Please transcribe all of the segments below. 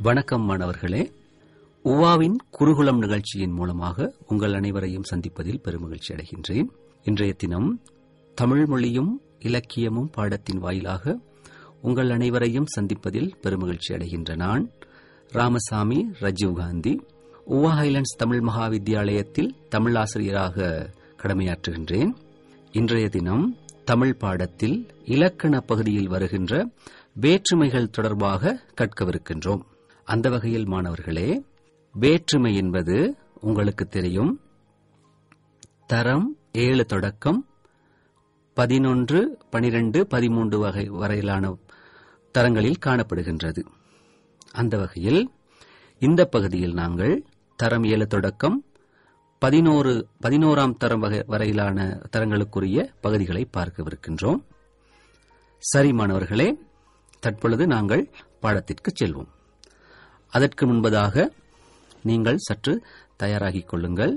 வணக்கம் மாணவர்களே. உவாவின் குருகுலம் நிகழ்ச்சியின் மூலமாக உங்கள் அனைவரையும் சந்திப்பதில் பெருமகிழ்ச்சி அடைகின்றேன். இன்றைய தினம் தமிழ் மொழியும் இலக்கியமும் பாடத்தின் வாயிலாக உங்கள் அனைவரையும் சந்திப்பதில் பெருமகிழ்ச்சி அடைகின்ற நான் ராமசாமி ராஜீவ்காந்தி உவா ஹைலண்ட்ஸ் தமிழ் மகா வித்தியாலயத்தில் தமிழ் ஆசிரியராக கடமையாற்றுகின்றேன். இன்றைய தினம் தமிழ் பாடத்தில் இலக்கண பகுதியில் வருகின்ற வேற்றுமைகள் தொடர்பாக கற்கவிருக்கின்றோம். அந்த வகையில் மாணவர்களே, வேற்றுமை என்பது உங்களுக்கு தெரியும், தரம் 7 தொடக்கம் 11, 12, 13 வகை வரையிலான தரங்களில் காணப்படுகின்றது. அந்த வகையில் இந்த பகுதியில் நாங்கள் தரம் 7 தொடக்கம் 11ஆம் தரம் வரையிலான தரங்களுக்குரிய பகுதிகளை பார்க்கவிருக்கின்றோம். சரி மாணவர்களே, தற்பொழுது நாங்கள் பாடத்திற்கு செல்வோம். அதற்கு முன்பதாக நீங்கள் சற்று தயாராகிக் கொள்ளுங்கள்.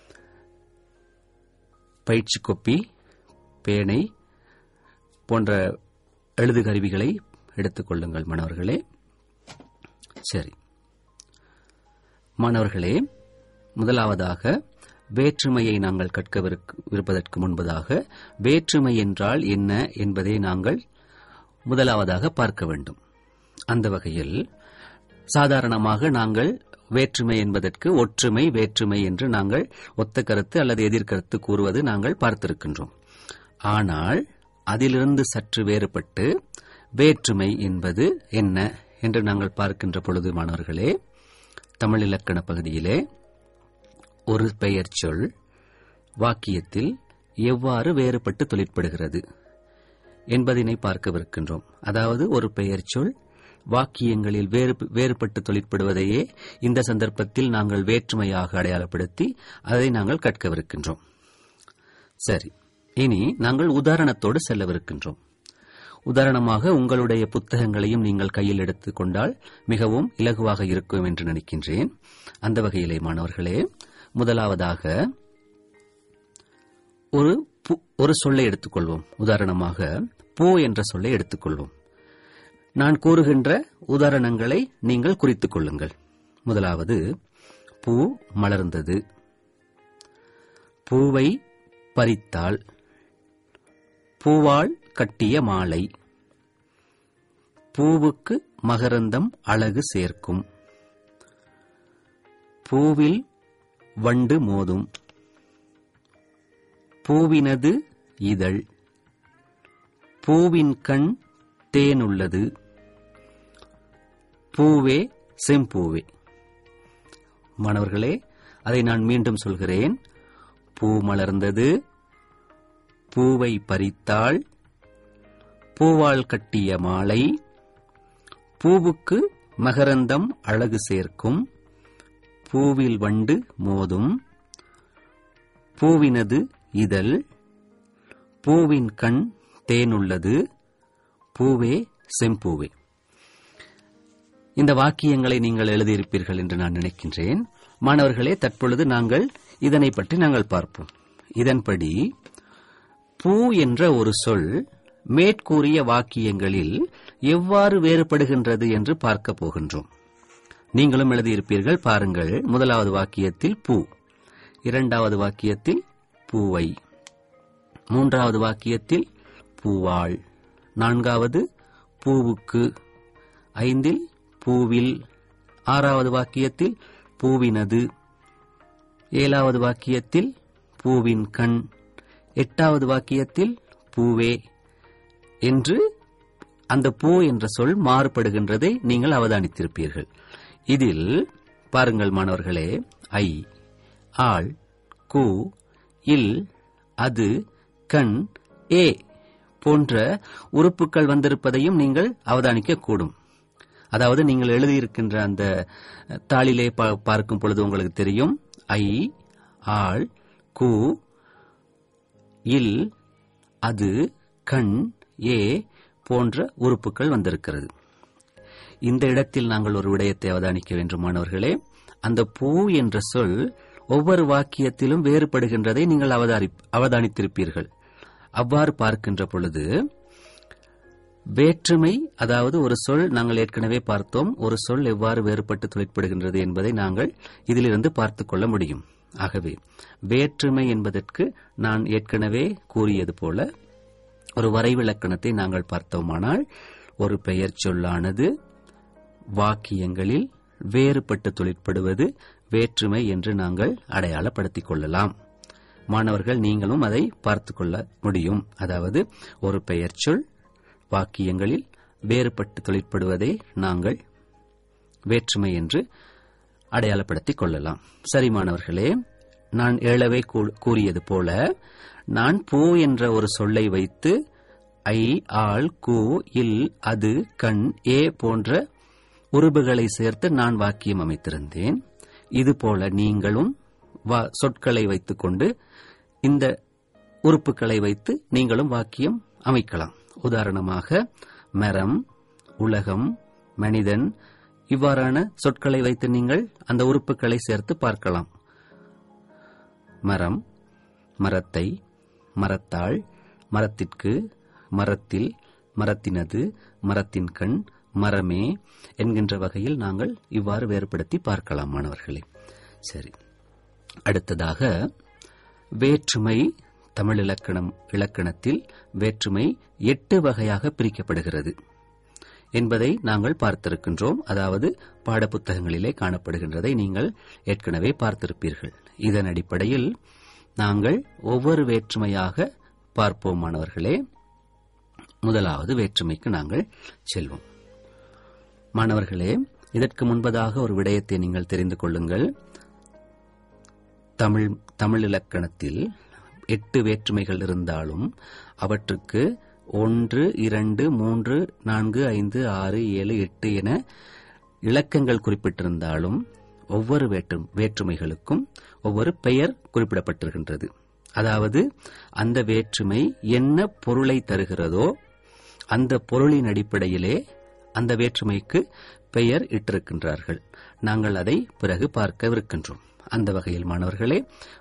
பயிற்சி கோப்பி, பேனை போன்ற எழுதுகருவிகளை எடுத்துக் கொள்ளுங்கள் மாணவர்களே. சரி மாணவர்களே, முதலாவதாக வேற்றுமையை நாங்கள் கற்கவிருப்பதற்கு முன்பதாக வேற்றுமை என்றால் என்ன என்பதை நாங்கள் முதலாவதாக பார்க்க வேண்டும். அந்த வகையில் சாதாரணமாக நாங்கள் வேற்றுமை என்பதற்கு ஒற்றுமை, வேற்றுமை என்று நாங்கள் ஒத்த கருத்து அல்லது எதிர்கருத்து கூறுவது நாங்கள் பார்த்திருக்கின்றோம். ஆனால் அதிலிருந்து சற்று வேறுபட்டு வேற்றுமை என்பது என்ன என்று நாங்கள் பார்க்கின்ற பொழுது மாணவர்களே, தமிழ் இலக்கண பகுதியிலே ஒரு பெயர் சொல் வாக்கியத்தில் எவ்வாறு வேறுபட்டு தொழிற்படுகிறது என்பதனை பார்க்கவிருக்கின்றோம். அதாவது ஒரு பெயர் சொல் வாக்கியங்களில் வேறுபட்டு தொழிற்படுவதையே இந்த சந்தர்ப்பத்தில் நாங்கள் வேற்றுமையாக அடையாளப்படுத்தி அதை நாங்கள் கற்கவிருக்கின்றோம். சரி, இனி நாங்கள் உதாரணத்தோடு செல்லவிருக்கின்றோம். உதாரணமாக உங்களுடைய புத்தகங்களையும் நீங்கள் கையில் எடுத்துக் கொண்டால் மிகவும் இலகுவாக இருக்கும் என்று நினைக்கின்றேன். அந்த வகையிலே மாணவர்களே, முதலாவதாக ஒரு சொல்லை எடுத்துக்கொள்வோம். உதாரணமாக பூ என்ற சொல்லை எடுத்துக்கொள்வோம். நான் கூறுகின்ற உதாரணங்களை நீங்கள் குறித்துக் கொள்ளுங்கள். முதலாவது, பூ மலர்ந்தது, பூவை பறித்தாள், பூவால் கட்டிய மாலை, பூவுக்கு மகரந்தம் அழகு சேர்க்கும், பூவில் வண்டு மோதும், பூவினது இதழ், பூவின் கண் தேனுள்ளது, பூவே செம்பூவே. மாணவர்களே, அதை நான் மீண்டும் சொல்கிறேன். பூ மலர்ந்தது, பூவை பறித்தாள், பூவால் கட்டிய மாலை, பூவுக்கு மகரந்தம் அழகு சேர்க்கும், பூவில் வண்டு மோதும், பூவினது இதழ், பூவின் கண் தேனுள்ளது, பூவே செம்பூவே. இந்த வாக்கியங்களை நீங்கள் எழுதியிருப்பீர்கள் என்று நான் நினைக்கின்றேன். மாணவர்களே, தற்பொழுது நாங்கள் இதனை பற்றி நாங்கள் பார்ப்போம். இதன்படி பூ என்ற ஒரு சொல் மேற்கூறிய வாக்கியங்களில் எவ்வாறு வேறுபடுகின்றது என்று பார்க்க போகின்றோம். நீங்களும் எழுதியிருப்பீர்கள், பாருங்கள். முதலாவது வாக்கியத்தில் பூ, இரண்டாவது வாக்கியத்தில் பூவை, மூன்றாவது வாக்கியத்தில் பூவாள், நான்காவது பூவுக்கு, ஐந்தில் பூவில், ஆறாவது வாக்கியத்தில் பூவினது, ஏழாவது வாக்கியத்தில் பூவின் கண், எட்டாவது வாக்கியத்தில் பூவே என்று அந்த பூ என்ற சொல் மாறுபடுகின்றதை நீங்கள் அவதானித்திருப்பீர்கள். இதில் பாருங்கள் மாணவர்களே, ஐ, ஆள், கு, இல், அது, கண், ஏ போன்ற உறுப்புகள் வந்திருப்பதையும் நீங்கள் அவதானிக்க கூடும். அதாவது நீங்கள் எழுதியிருக்கின்ற அந்த தாளிலே பார்க்கும் பொழுது உங்களுக்கு தெரியும், ஐ, ஆள், கு, இல், அது, கண், ஏ போன்ற உறுப்புகள் வந்திருக்கிறது. இந்த இடத்தில் நாங்கள் ஒரு விடயத்தை அவதானிக்க வேண்டும் மாணவர்களே. அந்த பூ என்ற சொல் ஒவ்வொரு வாக்கியத்திலும் வேறுபடுகின்றதை நீங்கள் அவதானித்திருப்பீர்கள். அவ்வாறு பார்க்கின்ற பொழுது வேற்றுமை, அதாவது ஒரு சொல் நாங்கள் ஏற்கனவே பார்த்தோம், ஒரு சொல் எவ்வாறு வேறுபட்டு தொழிற்படுகின்றது என்பதை நாங்கள் இதிலிருந்து பார்த்துக் கொள்ள முடியும். ஆகவே வேற்றுமை என்பதற்கு நான் ஏற்கனவே கூறியது போல ஒரு வரைவிலக்கணத்தை நாங்கள் பார்த்தோமானால், ஒரு பெயர் சொல்லானது வாக்கியங்களில் வேறுபட்டு தொழிற்படுவது வேற்றுமை என்று நாங்கள் அடையாளப்படுத்திக் கொள்ளலாம். மாணவர்கள், நீங்களும் அதை பார்த்துக் கொள்ள முடியும். அதாவது ஒரு பெயர் சொல் வாக்கியங்களில் வேறுபட்டு தொழிற்படுவதை நாங்கள் வேற்றுமை என்று அடையாளப்படுத்திக் கொள்ளலாம். சரி மாணவர்களே, நான் ஏழவே கூறியது போல நான் பூ என்ற ஒரு சொல்லை வைத்து ஐ, ஆள், கூ, இல், அது, கண், ஏ போன்ற உருபுகளை சேர்த்து நான் வாக்கியம் அமைத்திருந்தேன். இதுபோல நீங்களும் சொற்களை வைத்துக் கொண்டு இந்த உறுப்புகளை வைத்து நீங்களும் வாக்கியம் அமைக்கலாம். உதாரணமாக மரம், உலகம், மனிதன் இவ்வாறான சொற்களை வைத்து நீங்கள் அந்த உறுப்புகளை சேர்த்து பார்க்கலாம். மரம், மரத்தை, மரத்தாள், மரத்திற்கு, மரத்தில், மரத்தினது, மரத்தின் கண், மரமே என்கின்ற வகையில் நாங்கள் இவ்வாறு வேறுபடுத்தி பார்க்கலாம் மாணவர்களே. சரி, அடுத்ததாக வேற்றுமை தமிழ் இலக்கணத்தில் வேற்றுமை 8 வகையாக பிரிக்கப்படுகிறது என்பதை நாங்கள் பார்த்திருக்கின்றோம். அதாவது பாடப்புத்தகங்களிலே காணப்படுகின்றதை நீங்கள் ஏற்கனவே பார்த்திருப்பீர்கள். இதன் அடிப்படையில் நாங்கள் ஒவ்வொரு வேற்றுமையாக பார்ப்போம் மாணவர்களே. முதலாவது வேற்றுமைக்கு நாங்கள் செல்வோம். மாணவர்களே, இதற்கு முன்பதாக ஒரு விடயத்தை நீங்கள் தெரிந்து கொள்ளுங்கள். தமிழ் இலக்கணத்தில் 8 வேற்றுமைகள் இருந்தாலும் அவற்றுக்கு 1, 2, 3, 4, 5, 6, 7, 8 என இலக்கங்கள் குறிப்பிட்டிருந்தாலும் ஒவ்வொரு வேற்றுமைகளுக்கும் ஒவ்வொரு பெயர் குறிப்பிடப்பட்டிருக்கின்றது. அதாவது அந்த வேற்றுமை என்ன பொருளை தருகிறதோ அந்த பொருளின் அடிப்படையிலே அந்த வேற்றுமைக்கு பெயர் இட்டிருக்கின்றார்கள். நாங்கள் அதை பிறகு பார்க்கவிருக்கின்றோம். அந்த வகையில் மாணவர்களே,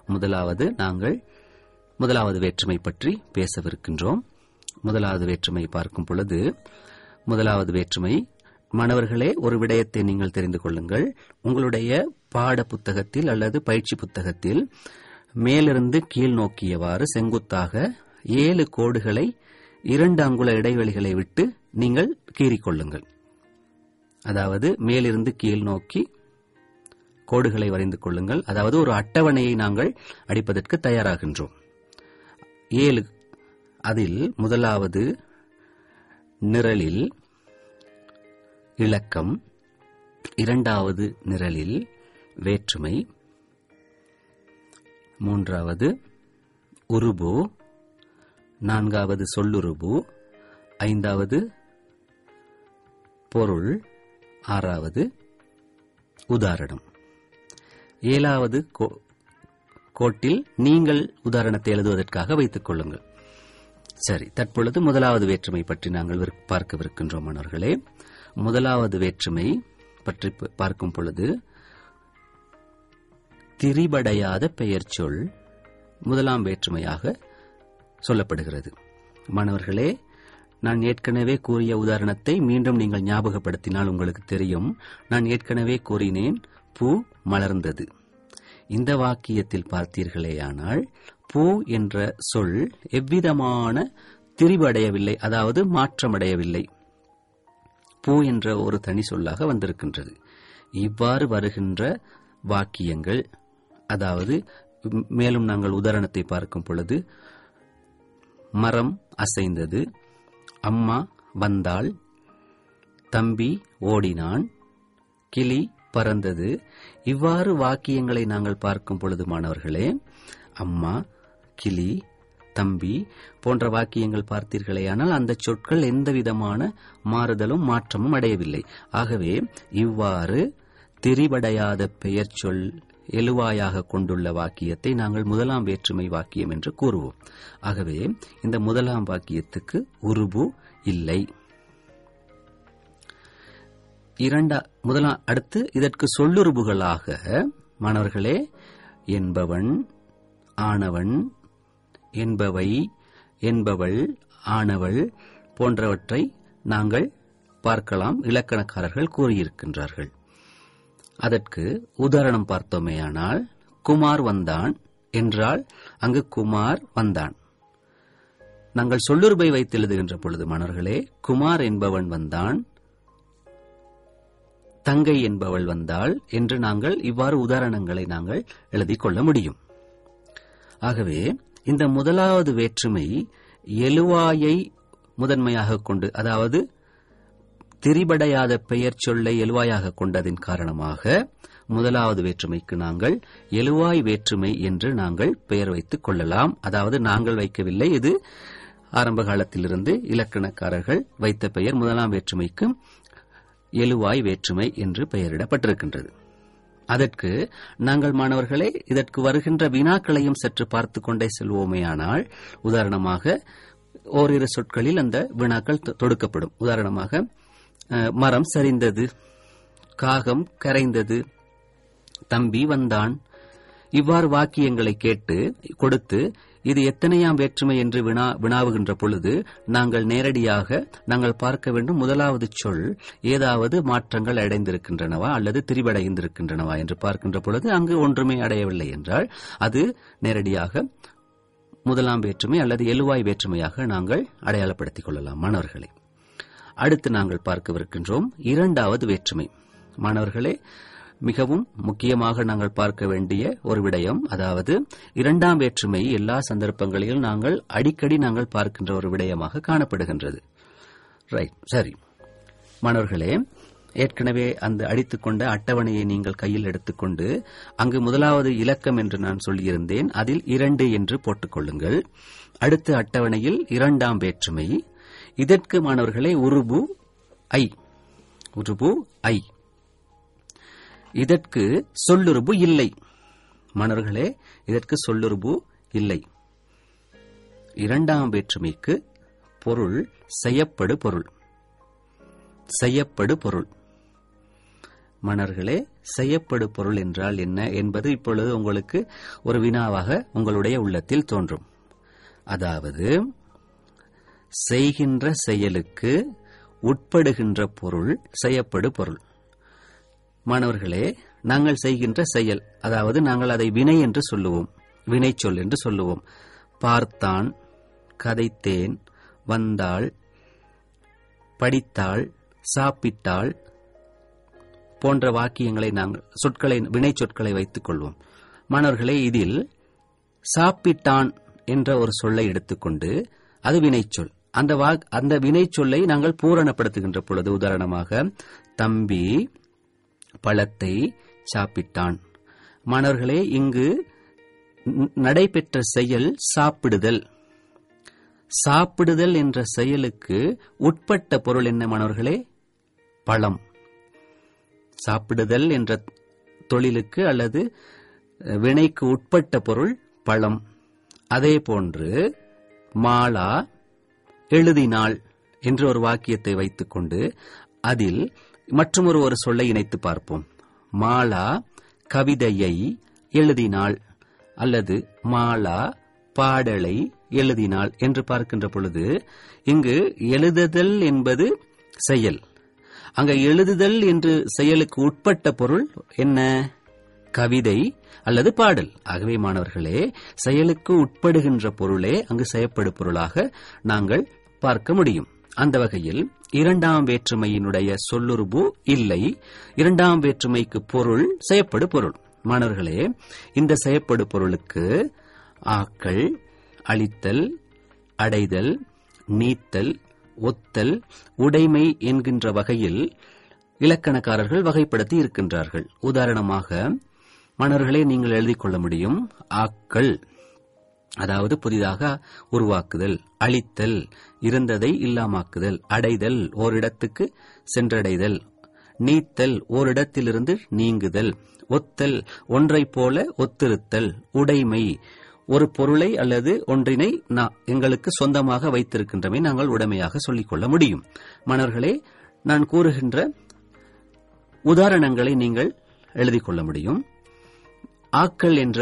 முதலாவது வேற்றுமை பற்றி பேசவிருக்கின்றோம். முதலாவது வேற்றுமை பார்க்கும் பொழுது, முதலாவது வேற்றுமை மாணவர்களே, ஒரு விடயத்தை நீங்கள் தெரிந்து கொள்ளுங்கள். உங்களுடைய பாட புத்தகத்தில் அல்லது பயிற்சி புத்தகத்தில் மேலிருந்து கீழ் நோக்கியவாறு செங்குத்தாக 7 கோடுகளை 2 அங்குல இடைவெளிகளை விட்டு நீங்கள் கீறிக்கொள்ளுங்கள். அதாவது மேலிருந்து கீழ் நோக்கி கோடுகளை வரைந்து கொள்ளுங்கள். அதாவது ஒரு அட்டவணையை நாங்கள் அடிப்பதற்கு தயாராகின்றோம். 7, அதில் முதலாவது நிரலில் இலக்கம், இரண்டாவது நிரலில் வேற்றுமை, மூன்றாவது உருபு, நான்காவது சொல்லுருபு, ஐந்தாவது பொருள், ஆறாவது உதாரணம். 7வது கோட்டில் நீங்கள் உதாரணத்தை எழுதுவதற்காக வைத்துக் கொள்ளுங்கள். சரி, தற்பொழுது முதலாவது வேற்றுமை பற்றி நாங்கள் பார்க்கவிருக்கின்றோம் மாணவர்களே. முதலாவது வேற்றுமை பற்றி பார்க்கும் பொழுது திரிபடையாத பெயர் சொல் முதலாம் வேற்றுமையாக சொல்லப்படுகிறது. மாணவர்களே, நான் ஏற்கனவே கூறிய உதாரணத்தை மீண்டும் நீங்கள் ஞாபகப்படுத்தினால் உங்களுக்கு தெரியும். நான் ஏற்கனவே கூறினேன், பூ மலர்ந்தது. இந்த வாக்கியத்தில் பார்த்தீர்களேயானால் பூ என்ற சொல் எவ்விதமான திரிபடையவில்லை, அதாவது மாற்றமடையவில்லை. பூ என்ற ஒரு தனி சொல்லாக வந்திருக்கின்றது. இவ்வாறு வருகின்ற வாக்கியங்கள், அதாவது மேலும் நாங்கள் உதாரணத்தை பார்க்கும் பொழுது, மரம் அசைந்தது, அம்மா வந்தாள், தம்பி ஓடினான், கிளி பறந்தது. இவ்வாறு வாக்கியங்களை நாங்கள் பார்க்கும் பொழுது மாணவர்களே, அம்மா, கிளி, தம்பி போன்ற வாக்கியங்கள் பார்த்தீர்களேயானால் அந்த சொற்கள் எந்தவிதமான மாறுதலும் மாற்றமும் அடையவில்லை. ஆகவே இவ்வாறு திரிபடையாத பெயர் சொல் எழுவாயாக கொண்டுள்ள வாக்கியத்தை நாங்கள் முதலாம் வேற்றுமை வாக்கியம் என்று கூறுவோம். ஆகவே இந்த முதலாம் வாக்கியத்துக்கு உருபு இல்லை. அடுத்து இதற்கு சொல்லுருபுகளாக மாணவர்களே என்பவன், ஆனவன், என்பவை, என்பவள், ஆனவள் போன்றவற்றை நாங்கள் பார்க்கலாம், இலக்கணக்காரர்கள் கூறியிருக்கின்றார்கள். அதற்கு உதாரணம் பார்த்தோமேயானால், குமார் வந்தான் என்றால் அங்கு குமார் வந்தான். நாங்கள் சொல்லுருபை வைத்து எழுதுகின்ற பொழுது மாணவர்களே, குமார் என்பவன் வந்தான், தங்கை என்பவள் வந்தாள் என்று நாங்கள் இவ்வாறு உதாரணங்களை நாங்கள் எழுதிக் கொள்ள முடியும். ஆகவே இந்த முதலாவது வேற்றுமை எழுவாயை முதன்மையாக கொண்டு, அதாவது திரிபடையாத பெயர் சொல்லை எழுவாயாக கொண்டதின் காரணமாக முதலாவது வேற்றுமைக்கு நாங்கள் எழுவாய் வேற்றுமை என்று நாங்கள் பெயர் வைத்துக் கொள்ளலாம். அதாவது நாங்கள் வைக்கவில்லை, இது ஆரம்ப காலத்திலிருந்து இலக்கணக்காரர்கள் வைத்த பெயர். முதலாம் வேற்றுமைக்கு எழுவாய் வேற்றுமை என்று பெயரிடப்பட்டிருக்கின்றது. அதற்கு நாங்கள் மாணவர்களே இதற்கு வருகின்ற வினாக்களையும் சற்று பார்த்துக் கொண்டே செல்வோமேயானால், உதாரணமாக ஓரிரு சொற்களில் அந்த வினாக்கள் தொடுக்கப்படும். உதாரணமாக மரம் சரிந்தது, காகம் கரைந்தது, தம்பி வந்தான். இவ்வாறு வாக்கியங்களை கொடுத்து இது எத்தனையாம் வேற்றுமை என்று வினாவுகின்ற பொழுது நாங்கள் நேரடியாக நாங்கள் பார்க்க வேண்டும், முதலாவது சொல் ஏதாவது மாற்றங்கள் அடைந்திருக்கின்றனவா அல்லது திரிபடைந்திருக்கின்றனவா என்று பார்க்கின்ற பொழுது அங்கு ஒன்றுமே அடையவில்லை என்றால் அது நேரடியாக முதலாம் வேற்றுமை அல்லது எழுவாய் வேற்றுமையாக நாங்கள் அடையாளப்படுத்திக் கொள்ளலாம். மாணவர்களே, அடுத்து நாங்கள் பார்க்கவிருக்கின்றோம் இரண்டாவது வேற்றுமை. மாணவர்களே, மிகவும் முக்கியமாக நாங்கள் பார்க்க வேண்டிய ஒரு விடயம், அதாவது இரண்டாம் வேற்றுமை எல்லா சந்தர்ப்பங்களிலும் நாங்கள் அடிக்கடி நாங்கள் பார்க்கின்ற ஒரு விடயமாக காணப்படுகின்றது. ரைட், சரி மாணவர்களே, ஏற்கனவே அந்த அடித்துக்கொண்ட அட்டவணையை நீங்கள் கையில் எடுத்துக்கொண்டு அங்கு முதலாவது இலக்கம் என்று நான் சொல்லியிருந்தேன், அதில் 2 என்று போட்டுக் அடுத்த அட்டவணையில் இரண்டாம் வேற்றுமை. இதற்கு மாணவர்களே உருபு ஐ, இதற்கு சொல்லுருபு இல்லை. மாணவர்களே, இதற்கு சொல்லுருபு இல்லை. இரண்டாம் வேற்றுமைக்கு பொருள் செய்யப்படு பொருள். மாணவர்களே, செய்யப்படு பொருள் என்றால் என்ன என்பது இப்பொழுது உங்களுக்கு ஒரு வினாவாக உங்களுடைய உள்ளத்தில் தோன்றும். அதாவது செய்கின்ற செயலுக்கு உட்படுகின்ற பொருள் செய்யப்படு பொருள். மாணவர்களே, நாங்கள் செய்கின்ற செயல், அதாவது நாங்கள் அதை வினை என்று சொல்லுவோம், வினைச்சொல் என்று சொல்லுவோம். பார்த்தான், கதைத்தேன், வந்தாள், படித்தாள், சாப்பிட்டாள் போன்ற வாக்கியங்களை நாங்கள் வினை சொற்களை வைத்துக் கொள்வோம். மாணவர்களே, இதில் சாப்பிட்டான் என்ற ஒரு சொல்லை எடுத்துக்கொண்டு அது வினைச்சொல். அந்த வினைச்சொல்லை நாங்கள் பூரணப்படுத்துகின்ற பொழுது, உதாரணமாக தம்பி பழத்தை சாப்பிட்டான். மாணவர்களே, இங்கு நடைபெற்ற செயல் சாப்பிடுதல். சாப்பிடுதல் என்ற செயலுக்கு உட்பட்ட பொருள் என்ன மாணவர்களே? பழம். சாப்பிடுதல் என்ற தொழிலுக்கு அல்லது வினைக்கு உட்பட்ட பொருள் பழம். அதே போன்று மாலா எழுதினாள் என்ற ஒரு வாக்கியத்தை வைத்துக்கொண்டு அதில் மற்றொரு ஒரு சொல்லை இணைத்து பார்ப்போம். மாலா கவிதையை எழுதினாள் அல்லது மாலா பாடலை எழுதினாள் என்று பார்க்கின்ற பொழுது இங்கு எழுதுதல் என்பது செயல். அங்க எழுதுதல் என்று செயலுக்கு உட்பட்ட பொருள் என்ன? கவிதை அல்லது பாடல். ஆகவே மாணவர்களே, செயலுக்கு உட்படுகின்ற பொருளே அங்கு செய்யப்படு பொருளாக நாங்கள் பார்க்க முடியும். அந்த வகையில் இரண்டாம் வேற்றுமையினுடைய சொல்லுருபு இல்லை. இரண்டாம் வேற்றுமைக்கு பொருள் செய்யப்படு பொருள். மாணவர்களே, இந்த செய்யப்படு பொருளுக்கு ஆக்கள், அழித்தல், அடைதல், நீத்தல், ஒத்தல், உடைமை என்கின்ற வகையில் இலக்கணக்காரர்கள் வகைப்படுத்தி இருக்கின்றார்கள். உதாரணமாக மாணவர்களே, நீங்கள் எழுதிக் கொள்ள முடியும். ஆக்கள் அதாவது புதிதாக உருவாக்குதல், அழித்தல் இருந்ததை இல்லாமாக்குதல், அடைதல் ஓரிடத்துக்கு சென்றடைதல், நீத்தல் ஓரிடத்திலிருந்து நீங்குதல், ஒத்தல் ஒன்றைப் போல ஒத்திருத்தல், உடைமை ஒரு பொருளை அல்லது ஒன்றினை எங்களுக்கு சொந்தமாக வைத்திருக்கின்றமை நாங்கள் உடைமையாக சொல்லிக் கொள்ள முடியும். மாணவர்களே, நான் கூறுகின்ற உதாரணங்களை நீங்கள் எழுதிக் கொள்ள முடியும். ஆக்கள் என்ற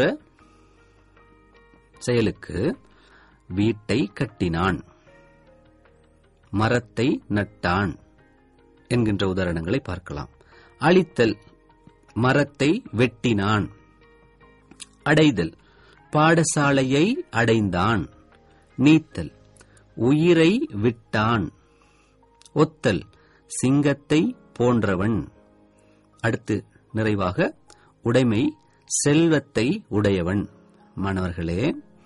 செயலுக்கு வீட்டை கட்டினான், மரத்தை நட்டான் என்கின்ற உதாரணங்களை பார்க்கலாம். அழித்தல், மரத்தை வெட்டினான். அடைதல், பாடசாலையை அடைந்தான். நீத்தல், உயிரை விட்டான். ஒத்தல், சிங்கத்தை போன்றவன். அடுத்து நிறைவாக உடைமை, செல்வத்தை உடையவன். மாணவர்களே,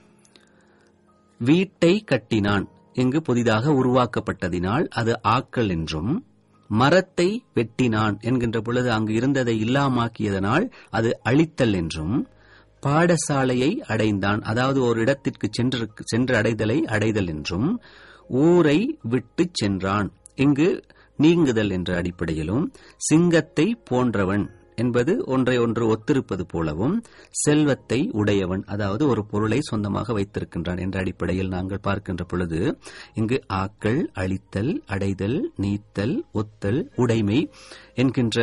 வீட்டை கட்டினான் இங்கு புதிதாக உருவாக்கப்பட்டதினால் அது ஆக்கல் என்றும், மரத்தை வெட்டினான் என்கின்ற பொழுது அங்கு இருந்ததை இல்லாமாக்கியதனால் அது அழித்தல் என்றும், பாடசாலையை அடைந்தான் அதாவது ஒரு இடத்திற்கு சென்று அடைதலை அடைதல் என்றும், ஊரை விட்டு சென்றான் இங்கு நீங்குதல் என்ற அடிப்படையிலும், சிங்கத்தை போன்றவன் என்பது ஒன்றை ஒன்று ஒத்திருப்பது போலவும், செல்வத்தை உடையவன் அதாவது ஒரு பொருளை சொந்தமாக வைத்திருக்கின்றான் என்ற அடிப்படையில் நாங்கள் பார்க்கின்ற பொழுது இங்கு ஆக்கல், அழித்தல், அடைதல், நீத்தல், ஒத்தல், உடைமை என்கின்ற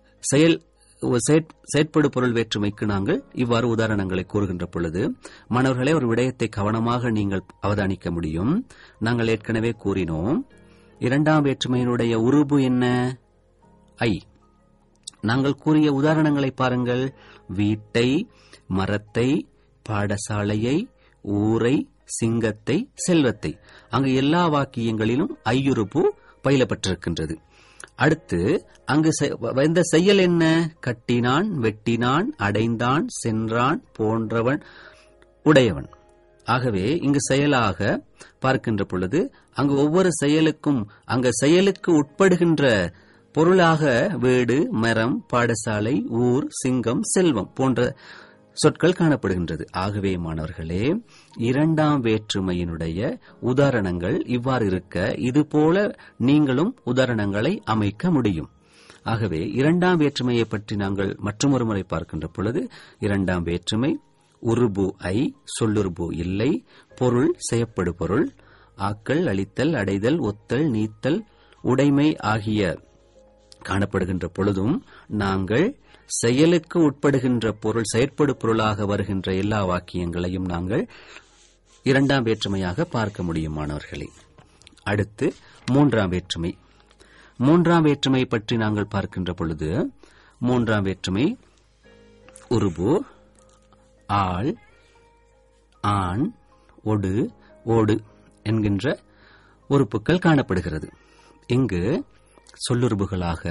செயற்படு பொருள் வேற்றுமைக்கு நாங்கள் இவ்வாறு உதாரணங்களை கூறுகின்ற பொழுது மாணவர்களே ஒரு விடயத்தை கவனமாக நீங்கள் அவதானிக்க முடியும். நாங்கள் ஏற்கனவே கூறினோம், இரண்டாம் வேற்றுமையினுடைய உருபு என்ன? ஐ. நாங்கள் கூறிய உதாரணங்களை பாருங்கள். வீட்டை, மரத்தை, பாடசாலையை, ஊரை, சிங்கத்தை, செல்வத்தை. அங்கு எல்லா வாக்கியங்களிலும் ஐயுறுப்பு பயிலப்பட்டிருக்கின்றது. அடுத்து அங்கு வந்த செயல் என்ன? கட்டினான், வெட்டினான், அடைந்தான், சென்றான், போன்றவன், உடையவன். ஆகவே இங்கு செயலாக பார்க்கின்ற பொழுது அங்கு ஒவ்வொரு செயலுக்கும் அங்கு செயலுக்கு உட்படுகின்ற பொருளாக வீடு, மரம், பாடசாலை, ஊர், சிங்கம், செல்வம் போன்ற சொற்கள் காணப்படுகின்றது. ஆகவே மாணவர்களே, இரண்டாம் வேற்றுமையினுடைய உதாரணங்கள் இவ்வாறு இருக்க இதுபோல நீங்களும் உதாரணங்களை அமைக்க முடியும். ஆகவே இரண்டாம் வேற்றுமையை பற்றி நாங்கள் மற்றொரு முறை பார்க்கின்ற பொழுது இரண்டாம் வேற்றுமை உருபு ஐ, சொல்லுருபு இல்லை, பொருள் செயற்படு பொருள், ஆக்கல், அழித்தல், அடைதல், ஒத்தல், நீத்தல், உடைமை ஆகிய காணப்படுகின்ற பொழுதும் நாங்கள் செயலுக்கு உட்படுகின்ற பொருள் செயற்படு பொருளாக வருகின்ற எல்லா வாக்கியங்களையும் நாங்கள் இரண்டாம் வேற்றுமையாக பார்க்க முடியும் மாணவர்களே. அடுத்து மூன்றாம் வேற்றுமை. மூன்றாம் வேற்றுமை பற்றி நாங்கள் பார்க்கின்ற பொழுது மூன்றாம் வேற்றுமை உருபு ஆள், ஆண், ஒடு, ஓடு என்கின்ற உறுப்புகள் காணப்படுகிறது. இங்கு சொல்லுறுப்புகளாக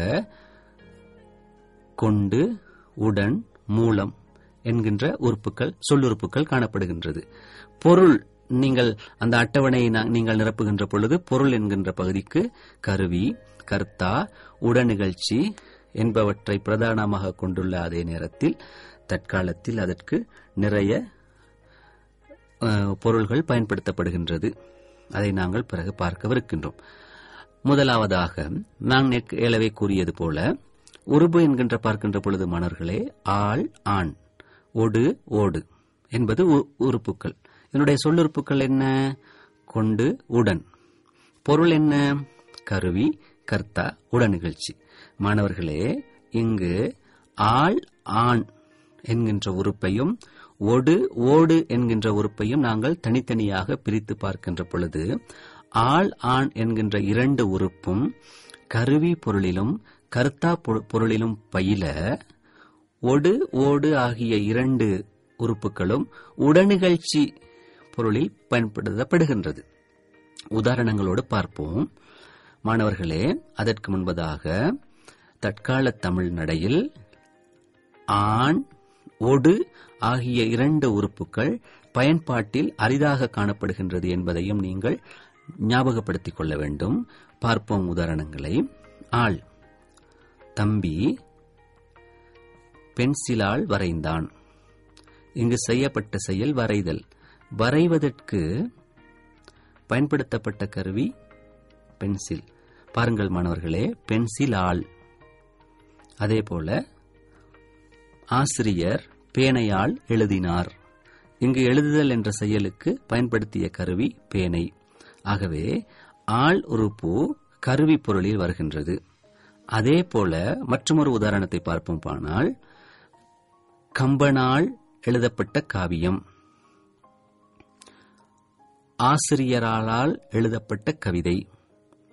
கொண்டு, உடன், மூலம் என்கின்ற உறுப்புகள் சொல்லுறுப்புகள் காணப்படுகின்றது. பொருள் நீங்கள் அந்த அட்டவணையை நீங்கள் நிரப்புகின்ற பொழுது பொருள் என்கின்ற பகுதிக்கு கருவி, கர்த்தா, உடனிகழ்ச்சி என்பவற்றை பிரதானமாக கொண்டுள்ள அதே நேரத்தில் தற்காலத்தில் அதற்கு நிறைய பொருள்கள் பயன்படுத்தப்படுகின்றது. அதை நாங்கள் பிறகு பார்க்கவிருக்கின்றோம். முதலாவதாக நான் ஏலவே கூறியது போல உருபு என்கின்ற பார்க்கின்ற பொழுது மாணவர்களே ஆள், ஆண், ஒடு, ஓடு என்பது உறுப்புகள். இதனுடைய சொல்லுறுப்புகள் என்ன? கொண்டு, உடன். பொருள் என்ன? கருவி, கர்த்தா, உடனிகழ்ச்சி. மாணவர்களே, இங்கு ஆள், ஆண் என்கின்ற உறுப்பையும் ஒடு, ஓடு என்கின்ற உறுப்பையும் நாங்கள் தனித்தனியாக பிரித்து பார்க்கின்ற பொழுது ஆள், ஆண் என்கின்ற இரண்டு உறுப்பும் கருவி பொருளிலும் கர்த்தா பொருளிலும் பயில, ஒடு, ஓடு ஆகிய இரண்டு உறுப்புகளும் உடனிகழ்ச்சி பொருளில் பயன்படுத்தப்படுகின்றது. உதாரணங்களோடு பார்ப்போம் மாணவர்களே. அதற்கு முன்பதாக தற்கால தமிழ் நடையில் ஆண், ஒடு ஆகிய இரண்டு உறுப்புகள் பயன்பாட்டில் அரிதாக காணப்படுகின்றது என்பதையும் நீங்கள் ஞாபகப்படுத்திக் கொள்ள வேண்டும். பார்ப்போம் உதாரணங்களை. ஆள், தம்பி பென்சிலால் வரைந்தான். இங்கு செய்யப்பட்ட செயல் வரைதல். வரைவதற்கு பயன்படுத்தப்பட்ட கருவி பென்சில். பாருங்கள் மாணவர்களே, பென்சிலால். அதேபோல ஆசிரியர் பேனையால் எழுதினார். இங்கு எழுதுதல் என்ற செயலுக்கு பயன்படுத்திய கருவி பேனை. ஆகவே ஆள் உறுப்பு கருவி பொருளில் வருகின்றது. அதேபோல மற்றொரு உதாரணத்தை பார்ப்போம். ஆனால் கம்பனால் எழுதப்பட்ட காவியம், ஆசிரியரால் எழுதப்பட்ட கவிதை.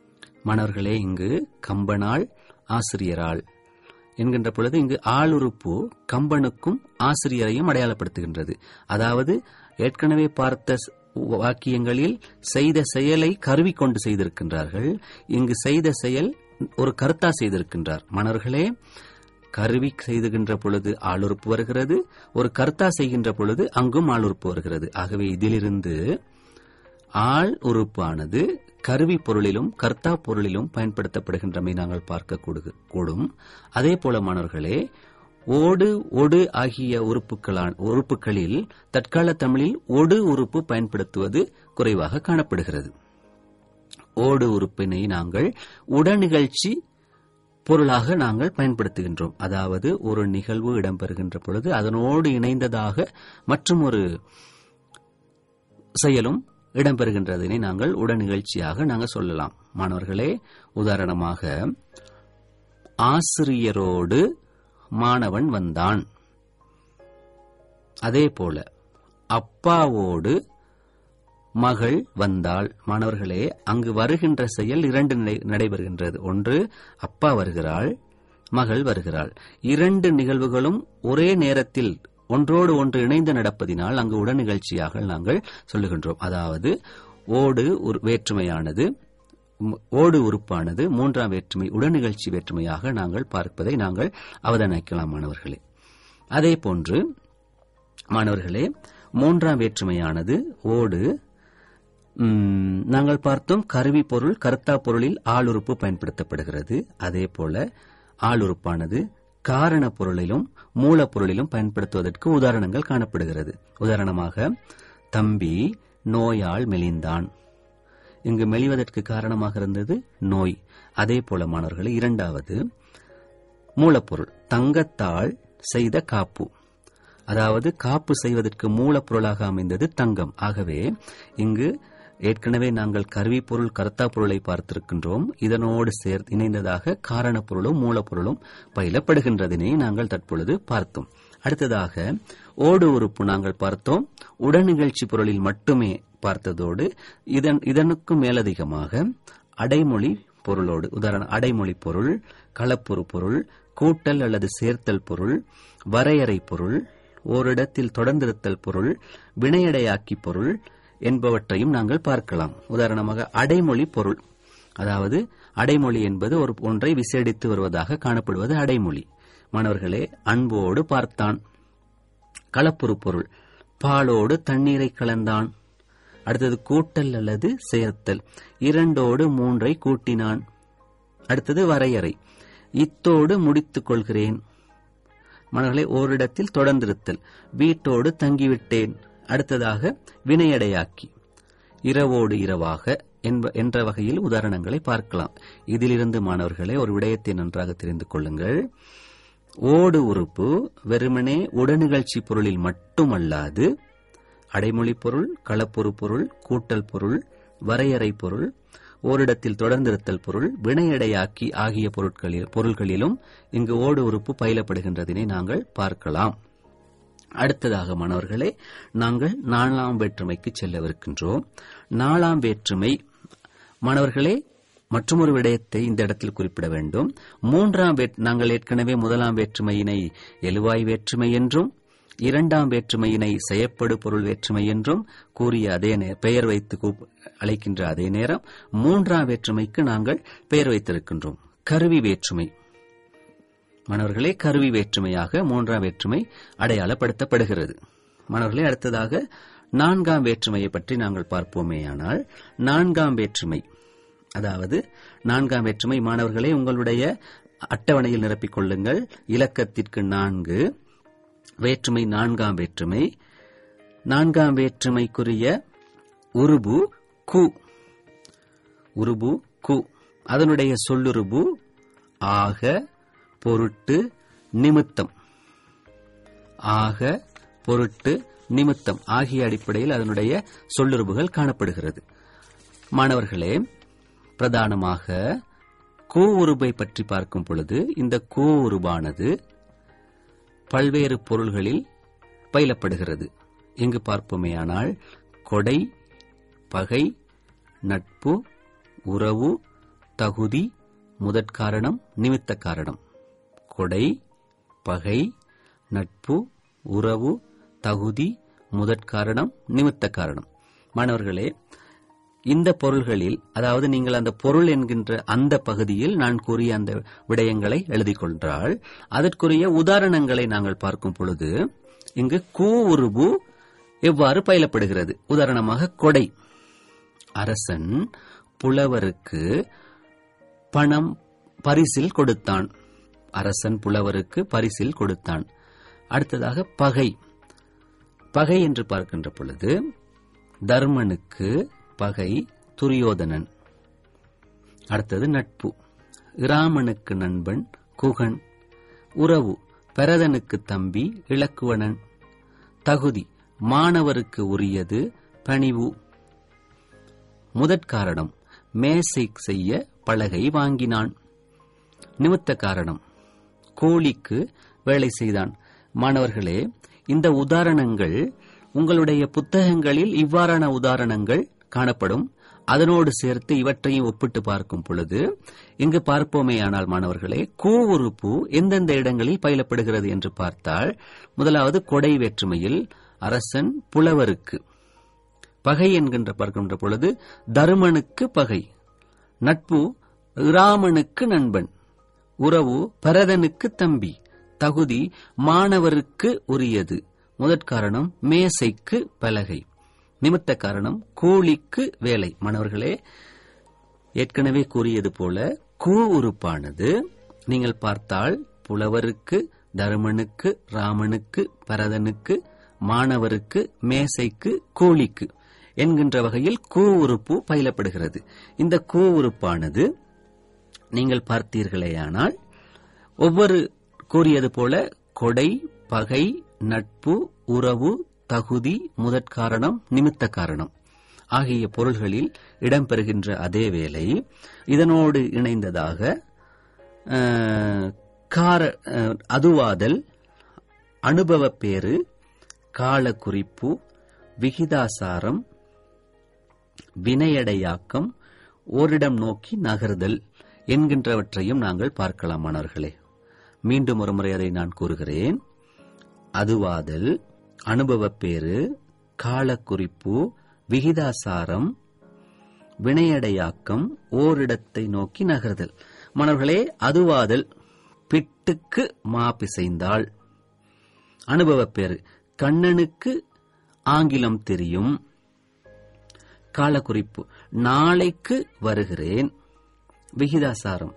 மாணவர்களே, இங்கு கம்பனாள் ஆசிரியராள் என்கின்ற பொழுது இங்கு ஆளுறுப்பு கம்பனுக்கும் ஆசிரியரையும் அடையாளப்படுத்துகின்றது. அதாவது ஏற்கனவே பார்த்த வாக்கியங்களில் செய்த செயலை கருவி கொண்டு செய்திருக்கின்றார்கள். இங்கு செய்த செயல் ஒரு கர்த்தா செய்திருக்கின்றார். மாணவர்களே, கருவி செய்துகின்ற பொழுது ஆளுறுப்பு வருகிறது, ஒரு கர்த்தா செய்கின்ற பொழுது அங்கும் ஆளுறுப்பு வருகிறது. ஆகவே இதிலிருந்து ஆள் உறுப்பானது கருவி பொருளிலும் கர்த்தா பொருளிலும் பயன்படுத்தப்படுகின்றமை நாங்கள் பார்க்க கூடும். அதே போல மாணவர்களே, ஓடு ஒடு ஆகிய உறுப்புகளில் தற்கால தமிழில் ஒடு உறுப்பு பயன்படுத்துவது குறைவாக காணப்படுகிறது. ஓடு உறுப்பினை நாங்கள் உடனிகழ்ச்சி பொருளாக நாங்கள் பயன்படுத்துகின்றோம். அதாவது ஒரு நிகழ்வு இடம்பெறுகின்ற பொழுது அதனோடு இணைந்ததாக மற்றும் ஒரு செயலும் இடம்பெறுகின்றதனை நாங்கள் உடனிகழ்ச்சியாக நாங்கள் சொல்லலாம். மாணவர்களே, உதாரணமாக ஆசிரியரோடு மாணவன் வந்தான். அதே போல அப்பாவோடு மகள் வந்தாள். மாணவர்களே, அங்கு வருகின்ற செயல் இரண்டு நடைபெறுகின்றது. ஒன்று, அப்பா வருகிறாள், மகள் வருகிறாள். இரண்டு நிகழ்வுகளும் ஒரே நேரத்தில் ஒன்றோடு ஒன்று இணைந்து நடப்பதினால் அங்கு உடனிகழ்ச்சியாக நாங்கள் சொல்லுகின்றோம். அதாவது ஓடு வேற்றுமையானது, ஓடு உறுப்பானது மூன்றாம் வேற்றுமை உடனிகழ்ச்சி வேற்றுமையாக நாங்கள் பார்ப்பதை நாங்கள் அவதானிக்கலாம் மாணவர்களே. அதே போன்று மாணவர்களே, மூன்றாம் வேற்றுமையானது ஓடு நாங்கள் பார்த்தோம் கருவி பொருள் கர்த்தா பொருளில் ஆளுறுப்பு பயன்படுத்தப்படுகிறது. அதே போல ஆளுறுப்பானது காரண பொருளிலும் மூலப்பொருளிலும் பயன்படுத்துவதற்கு உதாரணங்கள் காணப்படுகிறது. உதாரணமாக தம்பி நோயால் மெலிந்தான். இங்கு மெலிவதற்கு காரணமாக இருந்தது நோய். அதே போல மாணவர்களே, இரண்டாவது மூலப்பொருள் தங்கத்தால் செய்த காப்பு. அதாவது காப்பு செய்வதற்கு மூலப்பொருளாக அமைந்தது தங்கம். ஆகவே இங்கு ஏற்கனவே நாங்கள் கருவி பொருள் கர்த்தா பொருளை பார்த்திருக்கின்றோம். இதனோடு சேர்த்து இணைந்ததாக காரண பொருளும் மூலப்பொருளும் பயிலப்படுகின்றதனை நாங்கள் தற்பொழுது பார்த்தோம். அடுத்ததாக ஓடு உறுப்பு நாங்கள் பார்த்தோம். உடனிகழ்ச்சி பொருளில் மட்டுமே பார்த்ததோடு இதனுக்கு மேலதிகமாக அடைமொழி பொருளோடு, உதாரணம் அடைமொழி பொருள், களப்புறு பொருள், கூட்டல் அல்லது சேர்த்தல் பொருள், வரையறை பொருள், ஓரிடத்தில் தொடர்ந்திருத்தல் பொருள், வினையடையாக்கி பொருள் என்பவற்றையும் நாங்கள் பார்க்கலாம். உதாரணமாக அடைமொழி பொருள், அதாவது அடைமொழி என்பது ஒரு ஒன்றை விசேடித்து வருவதாக காணப்படுவது அடைமொழி. மாணவர்களே, அன்போடு பார்த்தான். களப்புறு பொருள் பாலோடு தண்ணீரை கலந்தான். அடுத்தது கூட்டல் அல்லது சேர்த்தல், இரண்டோடு மூன்றை கூட்டினான். அடுத்தது வரையறை, இத்தோடு முடித்துக் கொள்கிறேன். மாணவர்களே, ஓரிடத்தில் தொடர்ந்திருத்தல், வீட்டோடு தங்கிவிட்டேன். அடுத்ததாக வினையடையாக்கி, இரவோடு இரவாக என்ற வகையில் உதாரணங்களை பார்க்கலாம். இதிலிருந்து மாணவர்களே ஒரு விடயத்தை நன்றாக தெரிந்து கொள்ளுங்கள். ஓடு உறுப்பு வெறுமனே உடனிகழ்ச்சி பொருளில் மட்டுமல்லாது அடைமொழி பொருள், களப்பொரு பொருள், கூட்டல் பொருள், வரையறை பொருள், ஓரிடத்தில் தொடர்ந்திருத்தல் பொருள், வினையடையாக்கி ஆகிய பொருள்களிலும் இங்கு ஓடு உறுப்பு பயிலப்படுகின்றதனை நாங்கள் பார்க்கலாம். அடுத்ததாக மாணவர்களே, நாங்கள் நாலாம் வேற்றுமைக்கு செல்லவிருக்கின்றோம். நாலாம் வேற்றுமை மாணவர்களே, மற்றொரு விடயத்தை இந்த இடத்தில் குறிப்பிட வேண்டும். நாங்கள் ஏற்கனவே முதலாம் வேற்றுமையினை எழுவாய் வேற்றுமை என்றும் இரண்டாம் வேற்றுமையினை செயற்படு பொருள் வேற்றுமை என்றும் கூறிய அதே பெயர் வைத்து அழைக்கின்ற அதே நேரம் மூன்றாம் வேற்றுமைக்கு நாங்கள் பெயர் வைத்திருக்கின்றோம் கருவி வேற்றுமை. மாணவர்களே, கருவி வேற்றுமையாக மூன்றாம் வேற்றுமை அடையாளப்படுத்தப்படுகிறது. மாணவர்களே, அடுத்ததாக நான்காம் வேற்றுமையை பற்றி நாங்கள் பார்ப்போமேயானால், நான்காம் வேற்றுமை அதாவது நான்காம் வேற்றுமை மாணவர்களே உங்களுடைய அட்டவணையில் நிரப்பிக் கொள்ளுங்கள். இலக்கத்திற்கு 4 வேற்றுமை நான்காம் வேற்றுமை. நான்காம் வேற்றுமைக்குரிய உருபு கு. உருபு கு. அதனுடைய சொல்லுருபு ஆக, பொருட்டு, நிமித்தம். ஆக, பொருட்டு, நிமித்தம் ஆகிய அடிப்படையில் அதனுடைய சொல்லுருபுகள் காணப்படுகிறது. மாணவர்களே, பிரதானமாக கோ உருபை பற்றி பார்க்கும் பொழுது இந்த கோ உருபானது பல்வேறு பொருள்களில் பயிலப்படுகிறது. இங்கு பார்ப்போமேயானால் கொடை, பகை, நட்பு, உறவு, தகுதி முதற்காரணம் நிமித்த காரணம். கொடை, பகை, நட்பு, உறவு, தகுதி, முதற்காரணம், நிமித்த காரணம். மாணவர்களே, இந்த பொருள்களில், அதாவது நீங்கள் அந்த பொருள் என்கின்ற அந்த பகுதியில் நான் கூறிய அந்த விடயங்களை எழுதிக் கொண்டால் அதற்குரிய உதாரணங்களை நாங்கள் பார்க்கும் பொழுது இங்கு கூ உருபு எவ்வாறு பயிலப்படுகிறது. உதாரணமாக கொடை. அரசன் புலவருக்கு பணம் பரிசில் கொடுத்தான். அரசன் புலவருக்கு பரிசில் கொடுத்தான். அடுத்ததாக பகை. பகை என்று பார்க்கின்ற பொழுது தர்மனுக்கு பகை துரியோதனன். அடுத்தது நட்பு. இராமனுக்கு நண்பன் குகன். உறவு பரதனுக்கு தம்பி இலக்குவனன். தகுதி மாணவருக்கு உரியது பணிவு. முதற்காரணம் மேசை செய்ய பலகை வாங்கினான். நிமித்த காரணம் கோழிக்கு வேலை செய்தான். மாணவர்களே, இந்த உதாரணங்கள் உங்களுடைய புத்தகங்களில் இவ்வாறான உதாரணங்கள் காணப்படும். அதனோடு சேர்த்து இவற்றையும் ஒப்பிட்டு பார்க்கும் பொழுது இங்கு பார்ப்போமேயானால் மாணவர்களே, கூ உறுப்பு எந்தெந்த இடங்களில் பயிலப்படுகிறது என்று பார்த்தால், முதலாவது கொடை வேற்றுமையில் அரசன் புலவருக்கு. பகை என்கின்ற பார்க்கின்ற பொழுது தருமனுக்கு பகை. நட்பு இராமனுக்கு நண்பன். உறவு பரதனுக்கு தம்பி. தகுதி மாணவருக்கு உரியது. முதற்காரணம் மேசைக்கு பலகை. நிமித்த காரணம் கோழிக்கு வேலை. மாணவர்களே, ஏற்கனவே கூறியது போல கூ உறுப்பானது நீங்கள் பார்த்தால் புலவருக்கு, தருமனுக்கு, ராமனுக்கு, பரதனுக்கு, மாணவருக்கு, மேசைக்கு, கோழிக்கு என்கின்ற வகையில் கூ உறுப்பு பயிலப்படுகிறது. இந்த கூ உறுப்பானது நீங்கள் பார்த்தீர்களேயானால் ஒவ்வொரு கூறியது போல கொடை, பகை, நட்பு, உறவு, தகுதி, முதற்காரணம், நிமித்த காரணம் ஆகிய பொருள்களில் இடம்பெறுகின்ற அதே வேளை இதனோடு இணைந்ததாக அதுவாதல், அனுபவப்பேறு, காலக்குறிப்பு, விகிதாசாரம், வினையடையாக்கம், ஓரிடம் நோக்கி நகர்தல் என்கின்றவற்றையும் நாங்கள் பார்க்கலாம். மாணவர்களே, மீண்டும் ஒருமுறை அதை நான் கூறுகிறேன். அதுவாதல், அனுபவப்பேறு, காலக்குறிப்பு, விகிதாசாரம், வினையடையாக்கம், ஓரிடத்தை நோக்கி நகர்தல். மாணவர்களே, அதுவாதல் பிட்டுக்கு மா பிசைந்தாள். அனுபவப்பேறு கண்ணனுக்கு ஆங்கிலம் தெரியும். காலக்குறிப்பு நாளைக்கு வருகிறேன். விகிதாசாரம்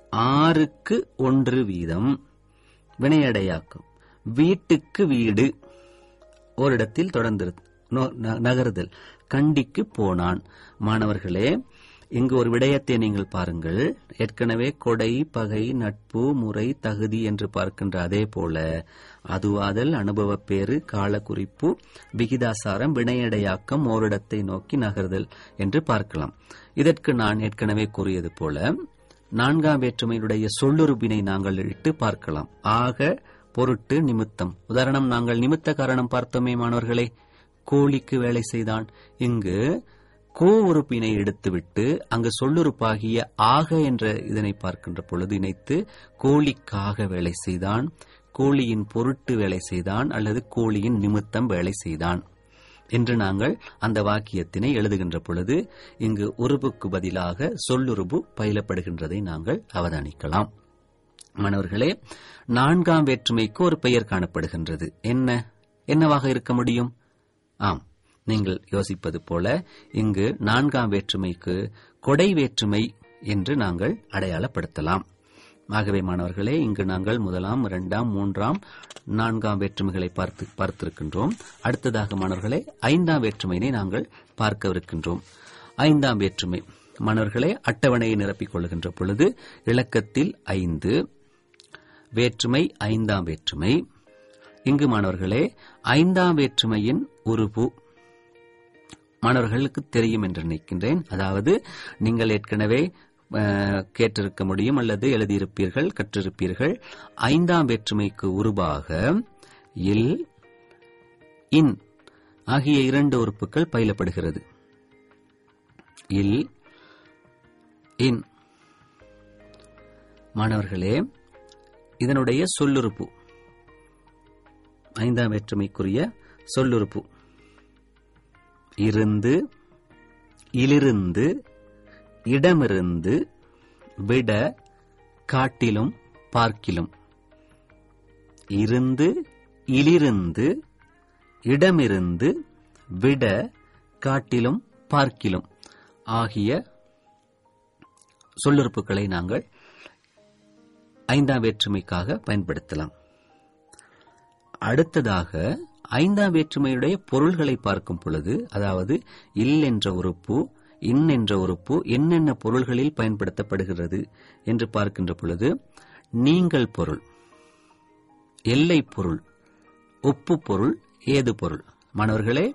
6க்கு 1 வீதம். வினையடையாக்கம் வீட்டுக்கு வீடு, ஓரிடத்தில் தொடர்ந்து நகர்தல். கண்டிக்கு போனான். மாணவர்களே, இங்கு ஒரு விடயத்தை நீங்கள் பாருங்கள். ஏற்கனவே கொடை, பகை, நட்பு, முறை, தகுதி என்று பார்க்கின்ற அதே போல அதுவாதல், அனுபவப்பேறு, காலக்குறிப்பு, விகிதாசாரம், வினையடையாக்கம், ஓரிடத்தை நோக்கி நகர்தல் என்று பார்க்கலாம். இதற்கு நான் ஏற்கனவே கூறியது போல 4ஆம் வேற்றுமையினுடைய சொல்லுறுப்பினை நாங்கள் இட்டு பார்க்கலாம். ஆக, பொருட்டு, நிமித்தம். உதாரணம், நாங்கள் நிமித்த காரணம் பார்த்தோமே மாணவர்களே. கோழிக்கு வேலை செய்தான். இங்கு கோ உறுப்பினை எடுத்துவிட்டு அங்கு சொல்லுறுப்பாகிய ஆக என்ற இதனை பார்க்கின்ற பொழுது இணைத்து கோழிக்காக வேலை செய்தான், கோழியின் பொருட்டு வேலை செய்தான், அல்லது கோழியின் நிமித்தம் வேலை செய்தான் என்று நாங்கள் அந்த வாக்கியத்தினை எழுதுகின்ற பொழுது இங்கு உருபுக்கு பதிலாக சொல்லுறுப்பு பயிலப்படுகின்றதை நாங்கள் அவதானிக்கலாம். மாணவர்களே, 4ஆம் வேற்றுமைக்கு ஒரு பெயர் காணப்படுகின்றது. என்னவாக இருக்க முடியும்? ஆம், நீங்கள் யோசிப்பது போல இங்கு 4ஆம் வேற்றுமைக்கு கொடை வேற்றுமை என்று நாங்கள் அடையாளப்படுத்தலாம். ஆகவே மாணவர்களே, இங்கு நாங்கள் 1ஆம், 2ஆம், 3ஆம், 4ஆம் வேற்றுமைகளை பார்த்திருக்கின்றோம். அடுத்ததாக மாணவர்களே 5ஆம் வேற்றுமையினை நாங்கள் பார்க்கவிருக்கின்றோம். 5ஆம் வேற்றுமை மாணவர்களே, அட்டவணையை நிரப்பிக் கொள்கின்ற பொழுது இலக்கத்தில் 5 வேற்றுமை 5ஆம் வேற்றுமை. இங்கு மாணவர்களே 5ஆம் வேற்றுமையின் உருபு மாணவர்களுக்கு தெரியும் என்று நினைக்கின்றேன். அதாவது நீங்கள் ஏற்கனவே கேட்டிருக்க முடியும் அல்லது எழுதியிருப்பீர்கள், கற்றிருப்பீர்கள். 5ஆம் வேற்றுமைக்கு உருபாக இல், இன் ஆகிய 2 உறுப்புகள் பயிலப்படுகிறது. இல், இன் மாணவர்களே, இதனுடைய சொல்லுறுப்பு, ஐந்தாம் வேற்றுமைக்குரிய சொல்லுறுப்பு இருந்து, இலிருந்து, இடமிருந்து, விட, காட்டிலும், பார்க்கிலும். இருந்து, இலிருந்து, இடமிருந்து, விட, காட்டிலும், பார்க்கிலும் ஆகிய சொல்லுறுப்புகளை நாங்கள் ஐந்தாம் வேற்றுமைக்காக பயன்படுத்தலாம். அடுத்ததாக ஐந்தாம் வேற்றுமையுடைய பொருள்களை பார்க்கும் பொழுது, அதாவது இல் என்ற உறுப்பு, இன் என்ற உறுப்பு என்னென்ன பொருள்களில் பயன்படுத்தப்படுகிறது என்று பார்க்கின்ற பொழுது, நீங்கள் பொருள், எல்லை பொருள், ஒப்பு பொருள், ஏது பொருள். மாணவர்களே,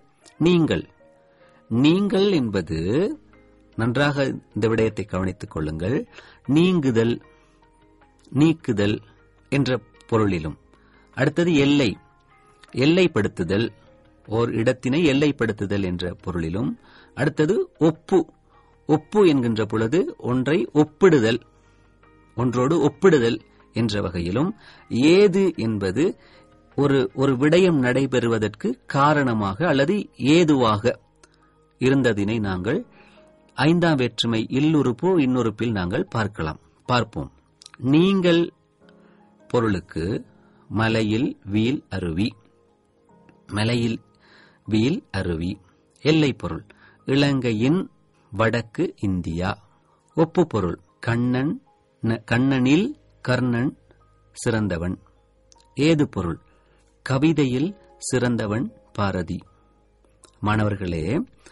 நீங்கள் என்பது, நன்றாக இந்த விடயத்தை கவனித்துக் கொள்ளுங்கள், நீங்குதல், நீக்குதல் என்ற பொருளிலும். அடுத்தது எல்லை, எல்லைப்படுத்துதல், ஓர் இடத்தினை எல்லைப்படுத்துதல் என்ற பொருளிலும். அடுத்தது ஒப்பு, ஒப்பு என்கின்ற பொழுது ஒன்றை ஒப்பிடுதல், ஒன்றோடு ஒப்பிடுதல் என்ற வகையிலும். ஏது என்பது ஒரு விடயம் நடைபெறுவதற்கு காரணமாக அல்லது ஏதுவாக இருந்ததினை நாங்கள் ஐந்தாம் வேற்றுமை இல்லுறுப்பு, இன்னுறுப்பில் நாங்கள் பார்ப்போம். நீங்கள் பொருளுக்கு மலையில் வீல் அருவி, மலையில் வீல் அருவி. எல்லை பொருள் இலங்கையின் வடக்கு இந்தியா. ஒப்பு பொருள் கண்ணனில் கர்ணன் சிறந்தவன். ஏது பொருள் கவிதையில் சிறந்தவன் பாரதி. மாணவர்களே,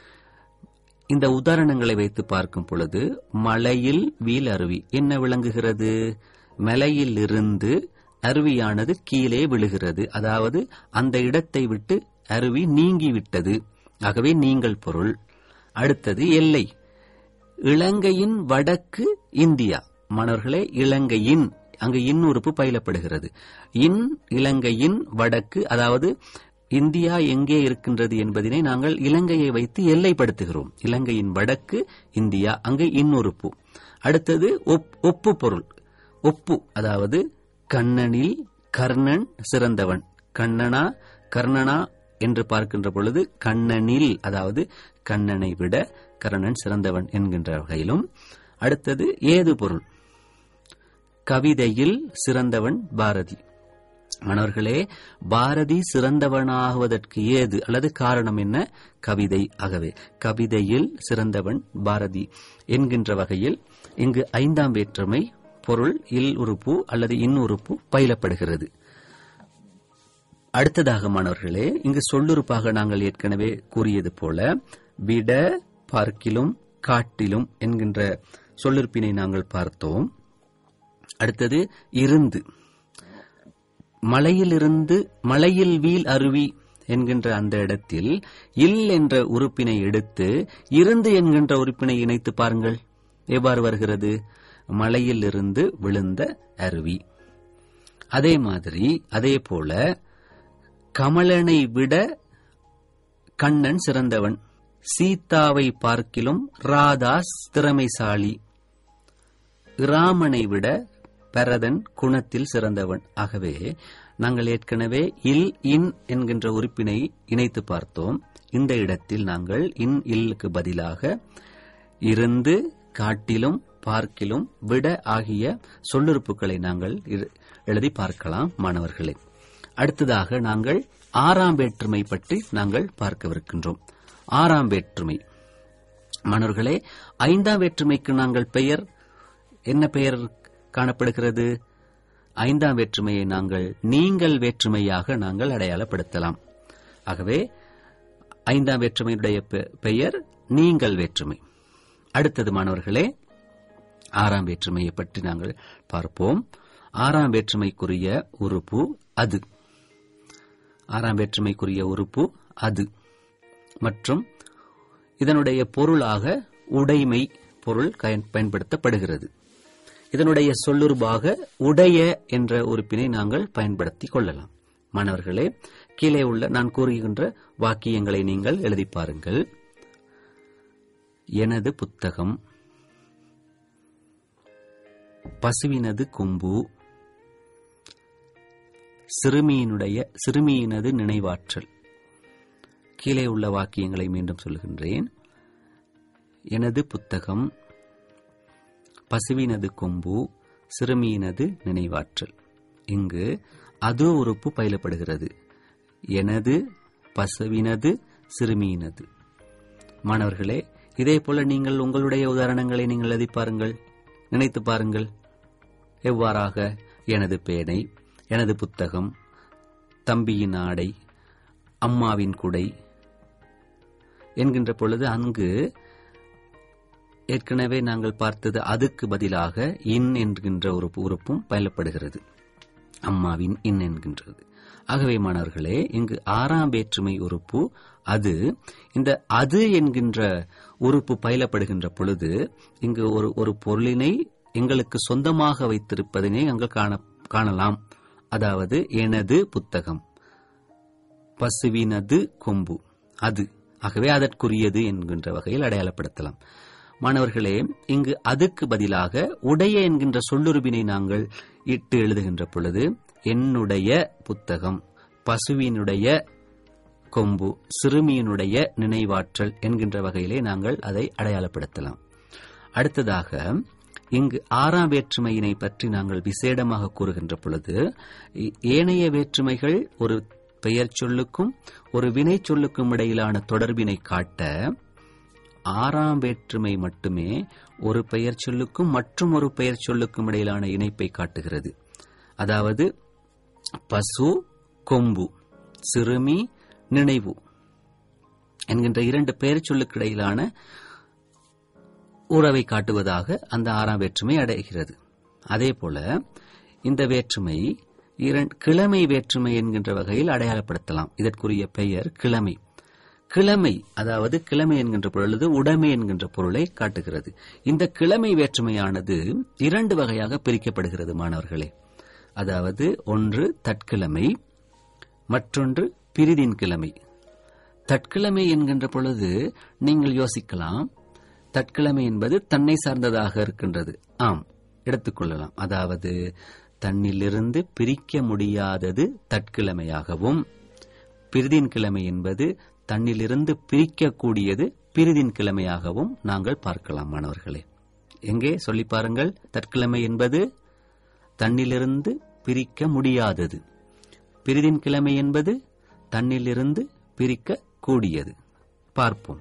இந்த உதாரணங்களை வைத்து பார்க்கும் பொழுது மலையில் வீல் அருவி என்ன விளங்குகிறது? மலையில் இருந்து அருவியானது கீழே விழுகிறது, அதாவது அந்த இடத்தை விட்டு அருவி நீங்கிவிட்டது. ஆகவே நீங்கள் பொருள். அடுத்தது எல்லை, இலங்கையின் வடக்கு இந்தியா. மாணவர்களே, இலங்கையின், அங்கு இன் உறுப்பு பயிலப்படுகிறது. இலங்கையின் வடக்கு, அதாவது இந்தியா எங்கே இருக்கின்றது என்பதனை நாங்கள் இலங்கையை வைத்து எல்லைப்படுத்துகிறோம். இலங்கையின் வடக்கு இந்தியா, அங்கு இன் உறுப்பு. அடுத்தது ஒப்பு பொருள், ஒப்பு, அதாவது கண்ணனில் கர்ணன் சிறந்தவன். கர்ணனா என்று பார்க்கின்ற பொழுது கண்ணனில், அதாவது கண்ணனை விட கர்ணன் சிறந்தவன் என்கின்ற வகையிலும். அடுத்தது ஏது பொருள் கவிதையில் சிறந்தவன் பாரதி. மாணவர்களே, பாரதி சிறந்தவனாகுவதற்கு ஏது அல்லது காரணம் என்ன? கவிதை. ஆகவே கவிதையில் சிறந்தவன் பாரதி என்கின்ற வகையில் இங்கு ஐந்தாம் வேற்றுமை பொருள் இல் உறுப்பு அல்லது இன் உறுப்பு பயிலப்படுகிறது. அடுத்ததாக மாணவர்களே, இங்கு சொல்லுறுப்பாக நாங்கள் ஏற்கனவே கூறியது போல விட, பார்க்கிலும், காட்டிலும் என்கின்ற சொல்லுறுப்பினை நாங்கள் பார்த்தோம். அடுத்தது இருந்து, மலையில் வீல் அருவி என்கின்ற அந்த இடத்தில் இல் என்ற உறுப்பினை எடுத்து இருந்து என்கின்ற உறுப்பினை இணைத்து பாருங்கள், எவ்வாறு வருகிறது? மலையில் இருந்து விழுந்த அருவி. அதே போல கமலனை விட கண்ணன் சிறந்தவன். சீதாவை பார்க்கிலும் ராதாஸ் திறமைசாலி. ராமனை விட பரதன் குணத்தில் சிறந்தவன். ஆகவே நாங்கள் ஏற்கனவே இன் என்கின்ற உறுப்பினை இணைத்து பார்த்தோம். இந்த இடத்தில் நாங்கள் இல்லுக்கு பதிலாக இருந்து, காட்டிலும், பார்க்கிலும், விட ஆகிய சொல்லுறுப்புகளை நாங்கள் எழுதி பார்க்கலாம் மாணவர்களே. அடுத்ததாக நாங்கள் ஆறாம் வேற்றுமை பற்றி நாங்கள் பார்க்கவிருக்கின்றோம். ஆறாம் வேற்றுமை மாணவர்களே, ஐந்தாம் வேற்றுமைக்கு நாங்கள் என்ன பெயர் காணப்படுகிறது? ஐந்தாம் வேற்றுமையை நாங்கள் நீங்கள் வேற்றுமையாக நாங்கள் அடையாளப்படுத்தலாம். ஆகவே ஐந்தாம் வேற்றுமையுடைய பெயர் நீங்கள் வேற்றுமை. அடுத்தது மாணவர்களே, ஆறாம் வேற்றுமையை பற்றி நாங்கள் பார்ப்போம். ஆறாம் வேற்றுமைக்குரிய உறுப்பு அது. ஆறாம் வேற்றுமைக்குரிய உறுப்பு அது மற்றும் இதனுடைய பொருளாக உடைமை பொருள் பயன்படுத்தப்படுகிறது. இதனுடைய சொல்லுறுப்பாக உடைய என்ற உறுப்பினை நாங்கள் பயன்படுத்திக் கொள்ளலாம். மாணவர்களே, கீழே உள்ள நான் கூறுகின்ற வாக்கியங்களை நீங்கள் எழுதி பாருங்கள். எனது புத்தகம், பசுவினது கொம்பு, சிறுமியினது நினைவாற்றல். கீழே உள்ள வாக்கியங்களை மீண்டும் சொல்கின்றேன். எனது புத்தகம், பசுவினது கொம்பு, சிறுமியினது நினைவாற்றல். இங்கு அது உறுப்பு பயிலப்படுகிறது. எனது, பசுவினது, சிறுமியினது. மாணவர்களே, இதே போல நீங்கள் உங்களுடைய உதாரணங்களை நீங்கள் எழுதி பாருங்கள், நினைத்து பாருங்கள். எவ்வாறாக எனது பேனை, எனது புத்தகம், தம்பியின் ஆடை, அம்மாவின் குடை என்கின்ற பொழுது அங்கு ஏற்கனவே நாங்கள் பார்த்தது அதுக்கு பதிலாக இன் என்கின்ற ஒரு உறுப்பும் பயிலப்படுகிறது. அம்மாவின் இன் என்கின்றது. ஆகவே மாணவர்களே, இங்கு ஆறாம் வேற்றுமை உறுப்பு அது. இந்த அது என்கின்ற உறுப்பு பயிலப்படுகின்ற பொழுது இங்கு ஒரு பொருளினை எங்களுக்கு சொந்தமாக வைத்திருப்பதனை அங்கு காணலாம். அதாவது எனது புத்தகம், பசுவினது கொம்பு, அது. ஆகவே அதற்குரியது என்கின்ற வகையில் அடையாளப்படுத்தலாம். மாணவர்களே, இங்கு அதுக்கு பதிலாக உடைய என்கின்ற சொல்லுறுப்பினை நாங்கள் இட்டு எழுதுகின்ற பொழுது என்னுடைய புத்தகம், பசுவினுடைய கொம்பு, சிறுமியினுடைய நினைவாற்றல் என்கின்ற வகையிலே நாங்கள் அதை அடையாளப்படுத்தலாம். அடுத்ததாக இங்கு ஆறாம் வேற்றுமையினை பற்றி நாங்கள் விசேடமாக கூறுகின்ற பொழுது ஏனைய வேற்றுமைகள் ஒரு பெயர் சொல்லுக்கும் ஒரு வினை சொல்லுக்கும் இடையிலான தொடர்பினை காட்ட, ஆறாம் வேற்றுமை மட்டுமே ஒரு பெயர் சொல்லுக்கும் மற்றும் ஒரு பெயர் சொல்லுக்கும் இடையிலான இணைப்பை காட்டுகிறது. அதாவது பசு, கொம்பு, சிறுமி, நினைவு என்கின்ற இரண்டு பெயர் சொல்லுக்கு இடையிலான உறவை காட்டுவதாக அந்த ஆறாம் வேற்றுமை அடைகிறது. அதே போல இந்த வேற்றுமை கிழமை வேற்றுமை என்கின்ற வகையில் அடையாளப்படுத்தலாம். இதற்குரிய பெயர் கிழமை. கிழமை அதாவது கிழமை என்கின்ற பொழுது உடைமை என்கின்ற பொருளை காட்டுகிறது. இந்த கிழமை வேற்றுமையானது இரண்டு வகையாக பிரிக்கப்படுகிறது மாணவர்களே. அதாவது ஒன்று தற்கிழமை, மற்றொன்று பிரிதின் கிழமை. தற்கிழமை என்கின்ற பொழுது நீங்கள் யோசிக்கலாம், தற்கிழமை என்பது தன்னை சார்ந்ததாக இருக்கின்றது. ஆம், எடுத்துக்கொள்ளலாம். அதாவது தன்னிலிருந்து பிரிக்க முடியாதது தற்கிழமையாகவும், பிரிதின் கிழமை என்பது தன்னிலிருந்து பிரிக்கக்கூடியது பிரிதின் கிழமையாகவும் நாங்கள் பார்க்கலாம் மாணவர்களே. எங்கே சொல்லி பாருங்கள். தற்கிழமை என்பது தன்னிலிருந்து பிரிக்க முடியாதது, பிரிதின் கிழமை என்பது தன்னிலிருந்து பிரிக்க கூடியது. பார்ப்போம்.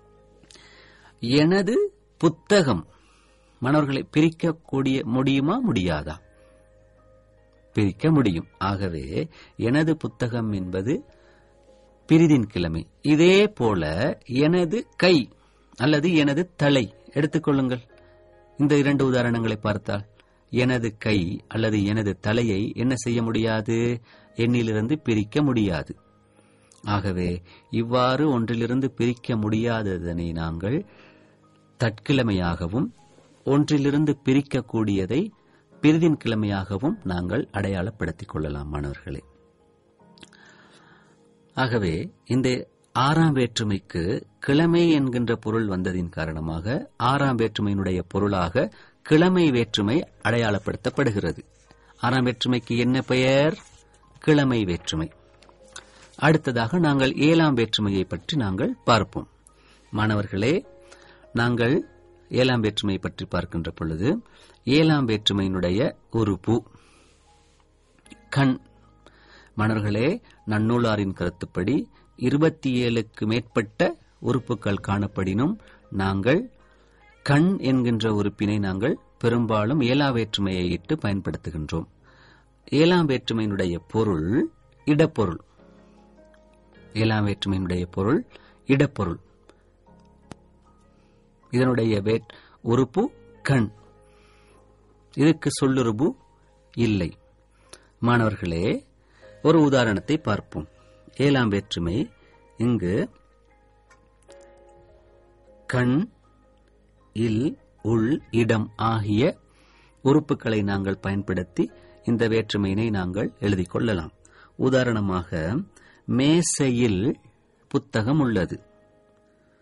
எனது புத்தகம் மாணவர்களை பிரிக்கக்கூடிய முடியுமா, முடியாதா? பிரிக்க முடியும். ஆகவே எனது புத்தகம் என்பது பிரிதின் கிழமை. இதே போல எனது கை அல்லது எனது தலை எடுத்துக்கொள்ளுங்கள். இந்த இரண்டு உதாரணங்களை பார்த்தால் எனது கை அல்லது எனது தலையை என்ன செய்ய முடியாது, எண்ணிலிருந்து பிரிக்க முடியாது. ஆகவே இவ்வாறு ஒன்றிலிருந்து பிரிக்க முடியாததனை நாங்கள் தற்கிழமையாகவும், ஒன்றிலிருந்து பிரிக்கக்கூடியதை பிரிதின் கிழமையாகவும் நாங்கள் அடையாளப்படுத்திக் கொள்ளலாம் மாணவர்களே. ஆகவே இந்த ஆறாம் வேற்றுமைக்கு கிழமை என்கின்ற பொருள் வந்ததின் காரணமாக ஆறாம் வேற்றுமையினுடைய பொருளாக கிழமை வேற்றுமை அடையாளப்படுத்தப்படுகிறது. ஆறாம் வேற்றுமைக்கு என்ன பெயர்? கிழமை வேற்றுமை. அடுத்ததாக நாங்கள் ஏழாம் வேற்றுமையை பற்றி நாங்கள் பார்ப்போம். மாணவர்களே, நாங்கள் ஏழாம் வேற்றுமை பற்றி பார்க்கின்ற பொழுது ஏழாம் வேற்றுமையினுடைய உறுப்பு கண். மாணவர்களே, நன்னூலாரின் கருத்துப்படி 27க்கு மேற்பட்ட உறுப்புகள் காணப்படினும் நாங்கள் கண் என்கின்ற உறுப்பினை நாங்கள் பெரும்பாலும் ஏழாம் வேற்றுமையை இட்டு பயன்படுத்துகின்றோம். ஏழாம் வேற்றுமையினுடைய பொருள் இடப்பொருள். ஏழாம் வேற்றுமையினுடைய பொருள் இடப்பொருள். இதனுடைய உறுப்பு கண். இதுக்கு சொல்லுறுப்பு இல்லை. மாணவர்களே, ஒரு உதாரணத்தை பார்ப்போம். ஏழாம் வேற்றுமை இங்கு கண், இல், உள், இடம் ஆகிய உறுப்புகளை நாங்கள் பயன்படுத்தி இந்த வேற்றுமையினை நாங்கள் எழுதிக் கொள்ளலாம். உதாரணமாக, மேசையில் புத்தகம் உள்ளது,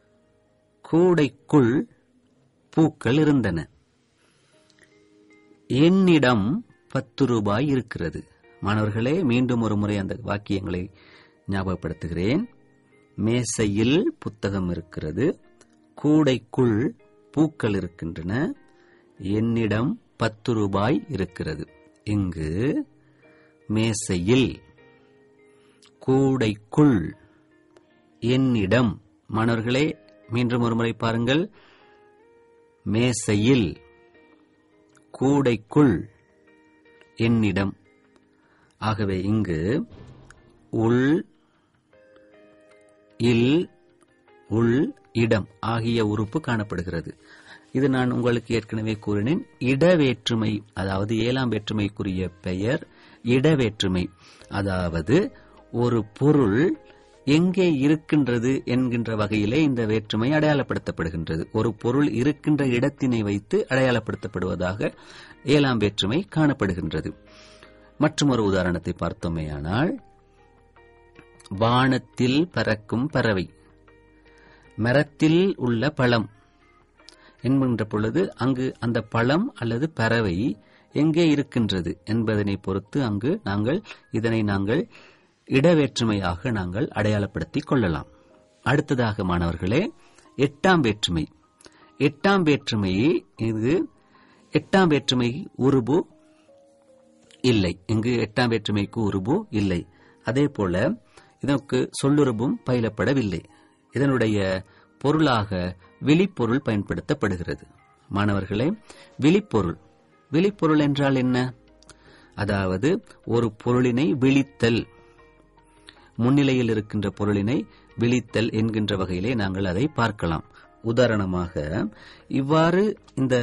கூடைக்குள் பூக்கள் இருந்தன. என்னிடம் 10 ரூபாய் இருக்கிறது. மாணவர்களே, மீண்டும் ஒரு முறை அந்த வாக்கியங்களை ஞாபகப்படுத்துகிறேன். மேசையில் புத்தகம் இருக்கிறது, கூடைக்குள் பூக்கள் இருக்கின்றன, என்னிடம் 10 ரூபாய் இருக்கிறது. இங்கு மேசையில், கூடைக்குள், என்னிடம். மாணவர்களே, மீண்டும் ஒரு முறை பாருங்கள். மேசையில், கூடைக்குள், என்னிடம். ஆகவே இங்கு உள், இல், உள், இடம் ஆகிய உறுப்பு காணப்படுகிறது. இது நான் உங்களுக்கு ஏற்கனவே கூறினேன். இடவேற்றுமை, அதாவது 7ஆம் வேற்றுமைக்குரிய பெயர் இடவேற்றுமை. அதாவது ஒரு பொருள் எங்கே இருக்கின்றது என்கின்ற வகையிலே இந்த வேற்றுமை அடையாளப்படுத்தப்படுகின்றது. ஒரு பொருள் இருக்கின்ற இடத்தினை வைத்து அடையாளப்படுத்தப்படுவதாக 7ஆம் வேற்றுமை காணப்படுகின்றது. மற்றும் ஒரு உதாரணத்தை பார்த்தோமேயானால், வானத்தில் பறக்கும் பறவை, மரத்தில் உள்ள பழம் என்கின்ற பொழுது அங்கு அந்த பழம் அல்லது பறவை எங்கே இருக்கின்றது என்பதனை பொறுத்து அங்கு இதனை நாங்கள் இடவேற்றுமையாக நாங்கள் அடையாளப்படுத்திக் கொள்ளலாம். அடுத்ததாக மாணவர்களே, 8ஆம் வேற்றுமை. 8ஆம் வேற்றுமை, இது 8ஆம் வேற்றுமை உருபு இல்லை. இங்கு 8ஆம் வேற்றுமைக்கு உருபு இல்லை. அதே போல இதற்கு சொல்லுருபும் பயிலப்படவில்லை. இதனுடைய பொருளாக விழிப்பொருள் பயன்படுத்தப்படுகிறது. மாணவர்களே, விழிப்பொருள் என்றால் என்ன? அதாவது ஒரு பொருளினை விழித்தல், முன்னிலையில் இருக்கின்ற பொருளினை விழித்தல் என்கின்ற வகையிலே நாங்கள் அதை பார்க்கலாம். உதாரணமாக இவ்வாறு இந்த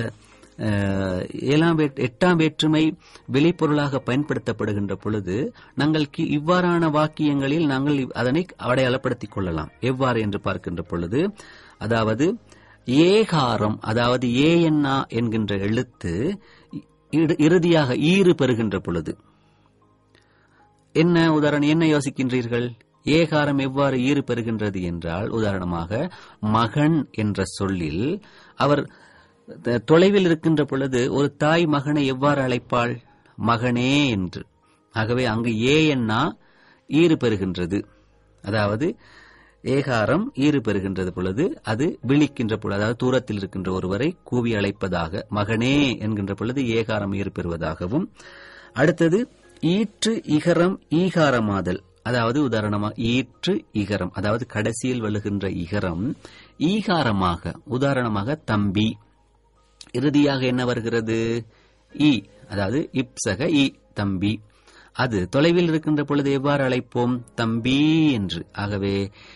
8ஆம் வேற்றுமை விழிப்பொருளாக பயன்படுத்தப்படுகின்ற பொழுது நாங்கள் இவ்வாறான வாக்கியங்களில் நாங்கள் அதனை அடையாளப்படுத்திக் கொள்ளலாம். எவ்வாறு என்று பார்க்கின்ற பொழுது, அதாவது ஏகாரம், அதாவது ஏஎன்ஆ என்கின்ற எழுத்து இறுதியாக ஈறு பெறுகின்ற பொழுது என்ன உதாரணம், என்ன யோசிக்கின்றீர்கள்? ஏகாரம் எவ்வாறு ஈறு பெறுகின்றது என்றால், உதாரணமாக மகன் என்ற சொல்லில் அவர் தொலைவில் இருக்கின்ற பொழுது ஒரு தாய் மகனை எவ்வாறு அழைப்பாள்? மகனே என்று. ஆகவே அங்கு ஏஎன்ஆ ஈறு பெறுகின்றது. அதாவது ஏகாரம் ஈறு பெறுகின்றது பொழுது அது விழிக்கின்ற பொழுது, அதாவது தூரத்தில் இருக்கின்ற ஒருவரை கூவி அழைப்பதாக மகனே என்கின்ற பொழுது ஏகாரம் ஈறு பெறுவதாகவும், அடுத்தது ஈற்று இகரம் ஈகாரமாதல், அதாவது உதாரணமாக ஈற்று இகரம், அதாவது கடைசியில் வருகின்ற இகரம் ஈகாரமாக, உதாரணமாக தம்பி. இறுதியாக என்ன வருகிறது? ஈ, அதாவது இப்சக ஈ, தம்பி. அது தொலைவில் இருக்கின்ற பொழுது எவ்வாறு அழைப்போம்? தம்பி என்று. ஆகவே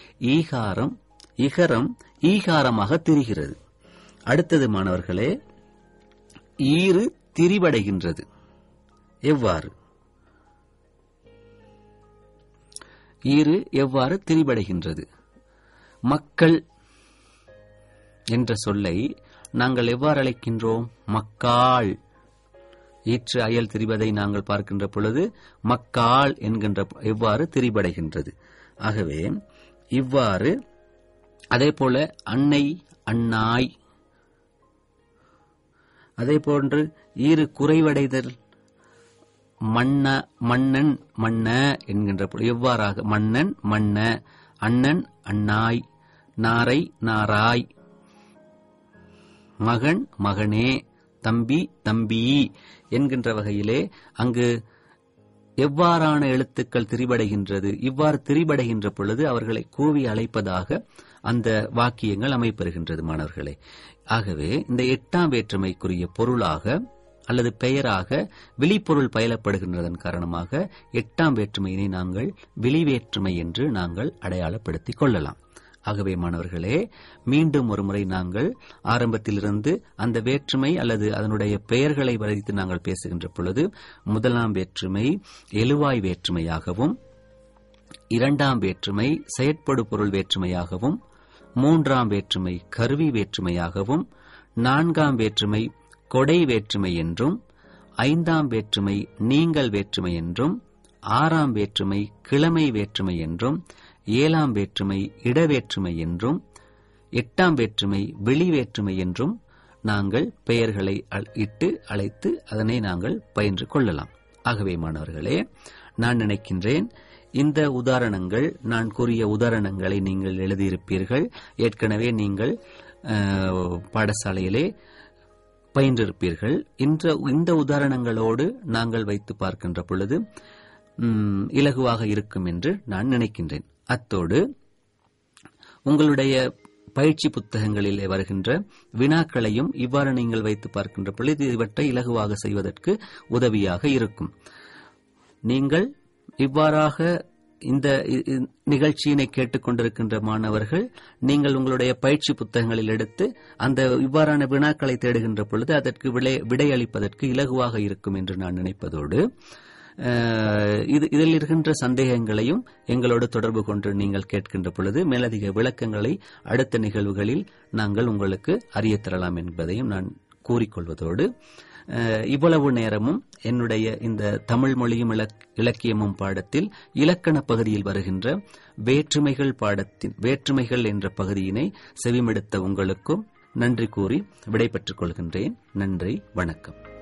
இகரம் ஈகாரமாக திரிகிறது. அடுத்தது மாணவர்களே, ஈறு திரிவடைகின்றது. எவ்வாறு? ஈறு எவ்வாறு திரிவடைகின்றது? மக்கள் என்ற சொல்லை நாங்கள் எவ்வாறு அழைக்கின்றோம்? மக்காள். ஈற்று அயல் திரிவதை நாங்கள் பார்க்கின்ற பொழுது மக்காள் என்கின்ற எவ்வாறு திரிபடைகின்றது. ஆகவே இவ்வாறு, அதே போல அன்னை, அண்ணாய், அதே போன்று ஈறு குறைவடைதல், மன்னன், மன்ன என்கின்ற எவ்வாறாக மன்னன், மன்ன, அண்ணன், அண்ணாய், நாரை, நாராய், மகன், மகனே, தம்பி, தம்பி என்கின்ற வகையிலே அங்கு எவ்வாறான எழுத்துக்கள் திரிபடைகின்றது. இவ்வாறு திரிபடைகின்ற பொழுது அவர்களை கூவி அழைப்பதாக அந்த வாக்கியங்கள் அமைப்பெறுகின்றது மாணவர்களே. ஆகவே இந்த 8ஆம் வேற்றுமைக்குரிய பொருளாக அல்லது பெயராக விழிப்பொருள் பயிலப்படுகின்றதன் காரணமாக 8ஆம் வேற்றுமையினை நாங்கள் விழிவேற்றுமை என்று நாங்கள் அடையாளப்படுத்திக் கொள்ளலாம். ஆகவே மாணவர்களே, மீண்டும் ஒருமுறை நாங்கள் ஆரம்பத்திலிருந்து அந்த வேற்றுமை அல்லது அதனுடைய பெயர்களை வரைத்து நாங்கள் பேசுகின்ற பொழுது, 1ஆம் வேற்றுமை எழுவாய் வேற்றுமையாகவும், 2ஆம் வேற்றுமை செயற்படு பொருள் வேற்றுமையாகவும், 3ஆம் வேற்றுமை கருவி வேற்றுமையாகவும், 4ஆம் வேற்றுமை கொடை வேற்றுமை என்றும், 5ஆம் வேற்றுமை நீங்கள் வேற்றுமை என்றும், 6ஆம் வேற்றுமை கிழமை வேற்றுமை என்றும், 7ஆம் வேற்றுமை இடவேற்றுமை என்றும், 8ஆம் வேற்றுமை வெளி வேற்றுமை என்றும் நாங்கள் பெயர்களை இட்டு அழைத்து அதனை நாங்கள் பயின்று கொள்ளலாம். ஆகவே மாணவர்களே, நான் நினைக்கின்றேன் இந்த உதாரணங்கள், நான் கூறிய உதாரணங்களை நீங்கள் எழுதியிருப்பீர்கள். ஏற்கனவே நீங்கள் பாடசாலையிலே பயின்றிருப்பீர்கள். இந்த உதாரணங்களோடு நாங்கள் வைத்து பார்க்கின்ற பொழுது இலகுவாக இருக்கும் என்று நான் நினைக்கின்றேன். அத்தோடு உங்களுடைய பயிற்சி புத்தகங்களில் வருகின்ற வினாக்களையும் இவ்வாறு நீங்கள் வைத்து பார்க்கின்ற பொழுது இவற்றை இலகுவாக செய்வதற்கு உதவியாக இருக்கும். நீங்கள் இவ்வாறாக இந்த நிகழ்ச்சியினை கேட்டுக்கொண்டிருக்கின்ற மாணவர்கள், நீங்கள் உங்களுடைய பயிற்சி புத்தகங்களில் எடுத்து அந்த இவ்வாறான வினாக்களை தேடுகின்ற பொழுது அதற்கு விடையளிப்பதற்கு இலகுவாக இருக்கும் என்று நான் நினைப்பதோடு, இதில் இருக்கின்ற சந்தேகங்களையும் எங்களோடு தொடர்பு கொண்டு நீங்கள் கேட்கின்ற பொழுது மேலதிக விளக்கங்களை அடுத்த நிகழ்வுகளில் நாங்கள் உங்களுக்கு அறியத் தரலாம் என்பதையும் நான் கூறிக்கொள்வதோடு, இவ்வளவு நேரமும் என்னுடைய இந்த தமிழ் மொழியும் இலக்கியமும் பாடத்தில் இலக்கண பகுதியில் வருகின்ற வேற்றுமைகள் என்ற பகுதியினை செவிமெடுத்த உங்களுக்கும் நன்றி கூறி விடைபெற்றுக் கொள்கின்றேன். நன்றி, வணக்கம்.